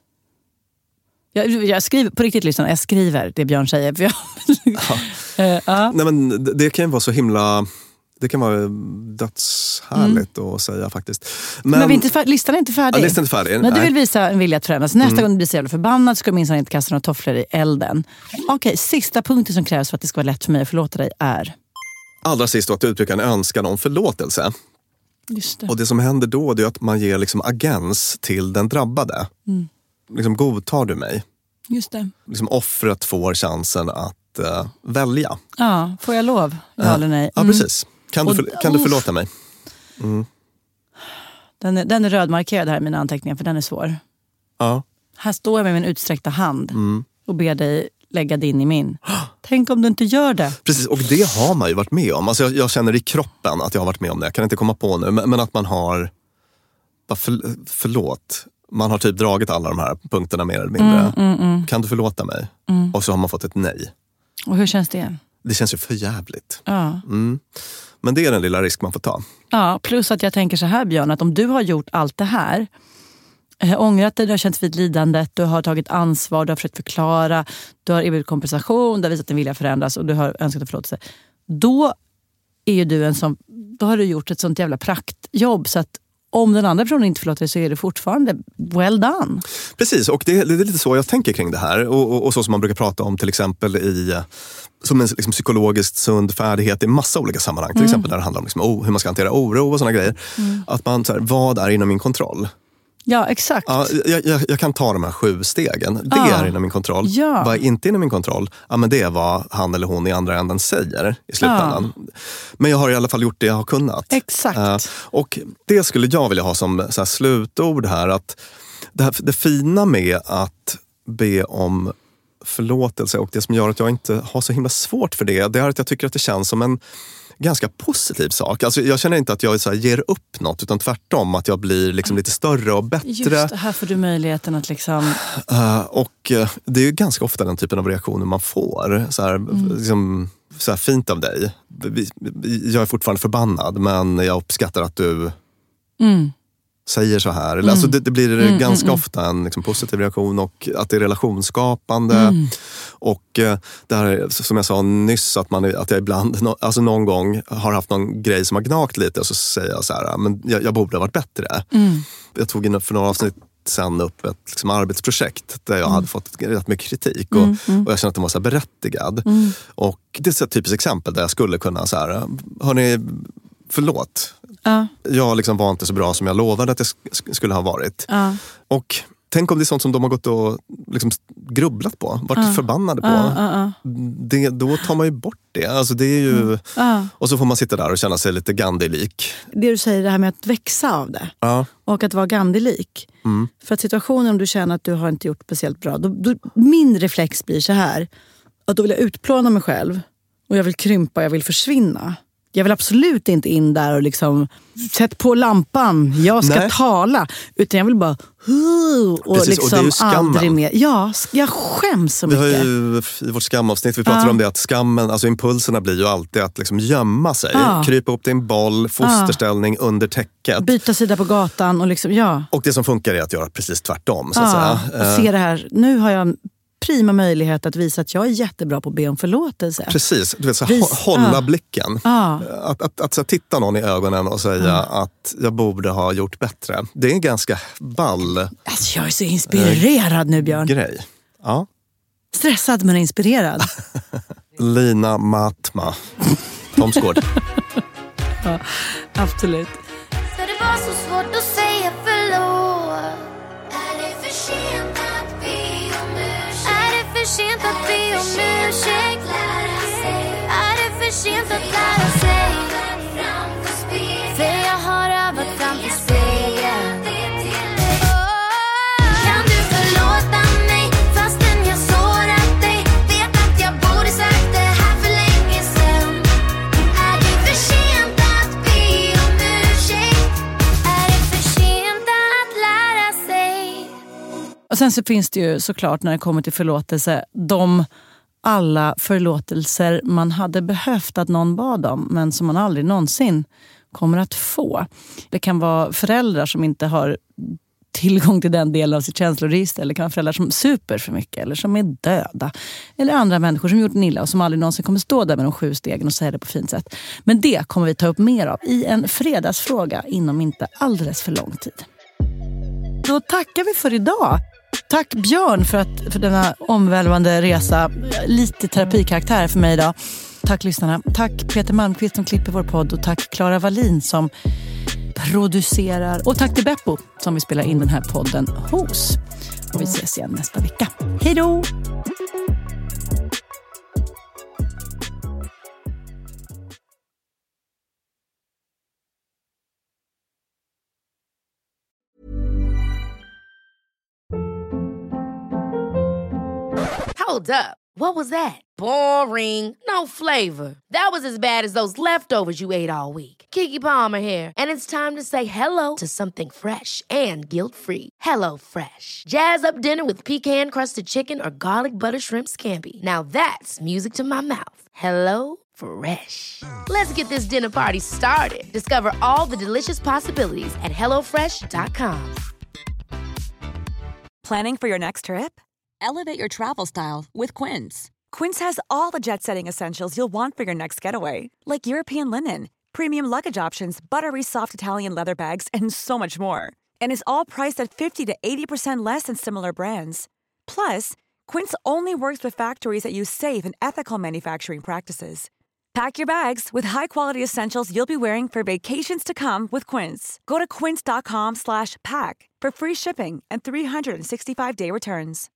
Jag, jag skriver, på riktigt lyssna, jag skriver det Björn säger. För jag, ja. uh, uh. Nej, men det, det kan ju vara så himla... Det kan vara dödshärligt mm. att säga faktiskt. Men, men vi inte fär, listan är inte färdig. Ja, listan är inte färdig. Men du vill visa en vilja att förändras. Nästa mm. gång du blir så jävla förbannad ska du minst inte kasta några tofflor i elden. Okej, okay, sista punkten som krävs för att det ska vara lätt för mig att förlåta dig är... Allra sist då, att uttrycka en önskan om förlåtelse. Just det. Och det som händer då är att man ger liksom agens till den drabbade. Mm. Liksom, godtar du mig? Just det. Liksom, offret får chansen att uh, välja. Ja, får jag lov? Ja uh, eller nej? Mm. Ja, precis. Kan, du, för, kan du förlåta mig? Mm. Den, är, den är rödmarkerad här i mina anteckningar, för den är svår. Ja. Här står jag med min utsträckta hand mm. och ber dig lägga din i min. Tänk om du inte gör det. Precis, och det har man ju varit med om. Alltså jag, jag känner i kroppen att jag har varit med om det. Jag kan inte komma på nu, men, men att man har... Bara för, förlåt. Man har typ dragit alla de här punkterna mer eller mindre. Mm, mm, mm. Kan du förlåta mig? Mm. Och så har man fått ett nej. Och hur känns det? Det känns ju för jävligt. Ja. Mm. Men det är den lilla risk man får ta. Ja, plus att jag tänker så här, Björn, att om du har gjort allt det här, äh, ångrat dig, du har känt vid lidandet, du har tagit ansvar, du har försökt förklara, du har erbjudit kompensation, du har visat att din vilja förändras och du har önskat att förlåta sig. Då är ju du en som, då har du gjort ett sånt jävla praktjobb så att om den andra personen inte förlåter dig så är det fortfarande well done. Precis, och det, det är lite så jag tänker kring det här. Och, och, och så som man brukar prata om till exempel i som en liksom, psykologiskt sund färdighet i massa olika sammanhang. Mm. Till exempel när det handlar om liksom, oh, hur man ska hantera oro och sådana grejer. Mm. Att man, så här, vad är inom min kontroll? Ja, exakt. Ja, jag, jag, jag kan ta de här sju stegen. Det ja. är inom min kontroll. Ja. Vad är inte inom min kontroll? Ja, men det är vad han eller hon i andra änden säger i slutändan. Ja. Men jag har i alla fall gjort det jag har kunnat. Exakt. Uh, och det skulle jag vilja ha som så här, slutord här. Att det, här, det fina med att be om förlåtelse och det som gör att jag inte har så himla svårt för det, det är att jag tycker att det känns som en ganska positiv sak. Alltså, jag känner inte att jag så här, ger upp något, utan tvärtom att jag blir liksom lite större och bättre. Just det, här får du möjligheten att liksom... Uh, och uh, det är ju ganska ofta den typen av reaktioner man får. Så här, mm. liksom, så här fint av dig. Jag är fortfarande förbannad, men jag uppskattar att du mm. säger så här. Mm. Alltså, det, det blir mm, ganska mm, ofta en liksom, positiv reaktion, och att det är relationsskapande. Mm. Och uh, det här, som jag sa nyss, att, man, att jag ibland, no, alltså någon gång har haft någon grej som har gnagt lite, och så säger jag så här, men jag, jag borde ha varit bättre. Mm. Jag tog in för några avsnitt sen upp ett liksom, arbetsprojekt där jag mm. hade fått rätt mycket kritik, och, mm, mm. och jag kände att den var så här berättigad. Mm. Och det är ett typiskt exempel där jag skulle kunna så här, hörni, förlåt. Uh. Jag liksom var inte så bra som jag lovade att jag sk- skulle ha varit. Uh. Och tänk om det är sånt som de har gått och liksom grubblat på, varit uh. förbannade på. Uh, uh, uh. Det, då tar man ju bort det. Alltså det är ju... Uh. Och så får man sitta där och känna sig lite Gandhi-lik. Det du säger, det här med att växa av det. Uh. Och att vara Gandhi-lik. Mm. För att situationen, om du känner att du har inte gjort speciellt bra, då, då, min reflex blir så här. Att då vill jag utplåna mig själv. Och jag vill krympa, jag vill försvinna. Jag vill absolut inte in där och liksom sätt på lampan, jag ska Nej. tala, utan jag vill bara och Precis, liksom och det är ju skammen. Aldrig mer. Ja, jag skäms så mycket. Vi har ju i vårt skamavsnitt, vi pratar ja. om det, att skammen, alltså impulserna blir ju alltid att liksom gömma sig, ja. krypa upp till en boll, fosterställning ja. under täcket. Byta sida på gatan och liksom, ja. Och det som funkar är att göra precis tvärtom, så ja. att säga. Och se det här, nu har jag prima möjlighet att visa att jag är jättebra på att be om förlåtelse. Precis, du vet, så Vis, hålla ah. blicken. Ah. Att, att, att så titta någon i ögonen och säga ah. att jag borde ha gjort bättre. Det är en ganska ball... Alltså, jag är så inspirerad nu, Björn. Grej. Ja. Stressad men inspirerad. Lina Matma. Tomsgård. Ja, absolut. Så det var så svårt att säga förlåt. Är det för sent att be om ursäkt? Är det för sent att be om ursäkt? Är det för sent att lära sig? För jag har övat fram till spegeln. Kan du förlåta mig fastän jag sårat dig? Vet att jag borde sagt det här för länge sedan. Är det för sent att be om ursäkt? Är det för sent att lära sig? Och sen så finns det ju såklart, när det kommer till förlåtelse, de alla förlåtelser man hade behövt att någon bad om, men som man aldrig någonsin kommer att få. Det kan vara föräldrar som inte har tillgång till den delen av sitt känsloregister, eller det kan vara föräldrar som super för mycket, eller som är döda, eller andra människor som gjort en illa och som aldrig någonsin kommer stå där med de sju stegen och säga det på fint sätt. Men det kommer vi ta upp mer av i en fredagsfråga inom inte alldeles för lång tid. Då tackar vi för idag. Tack Björn för, att, för denna omvälvande resa. Lite terapikaraktär för mig idag. Tack lyssnarna. Tack Peter Malmqvist som klipper vår podd. Och tack Clara Wallin som producerar. Och tack till Beppo som vi spelar in den här podden hos. Och vi ses igen nästa vecka. Hej då! Hold up. What was that? Boring. No flavor. That was as bad as those leftovers you ate all week. Keke Palmer here, and it's time to say hello to something fresh and guilt-free. Hello Fresh. Jazz up dinner with pecan-crusted chicken or garlic butter shrimp scampi. Now that's music to my mouth. Hello Fresh. Let's get this dinner party started. Discover all the delicious possibilities at hello fresh dot com. Planning for your next trip? Elevate your travel style with Quince. Quince has all the jet-setting essentials you'll want for your next getaway, like European linen, premium luggage options, buttery soft Italian leather bags, and so much more. And is all priced at fifty to eighty percent less than similar brands. Plus, Quince only works with factories that use safe and ethical manufacturing practices. Pack your bags with high-quality essentials you'll be wearing for vacations to come with Quince. Go to quince dot com slash pack for free shipping and three sixty-five day returns.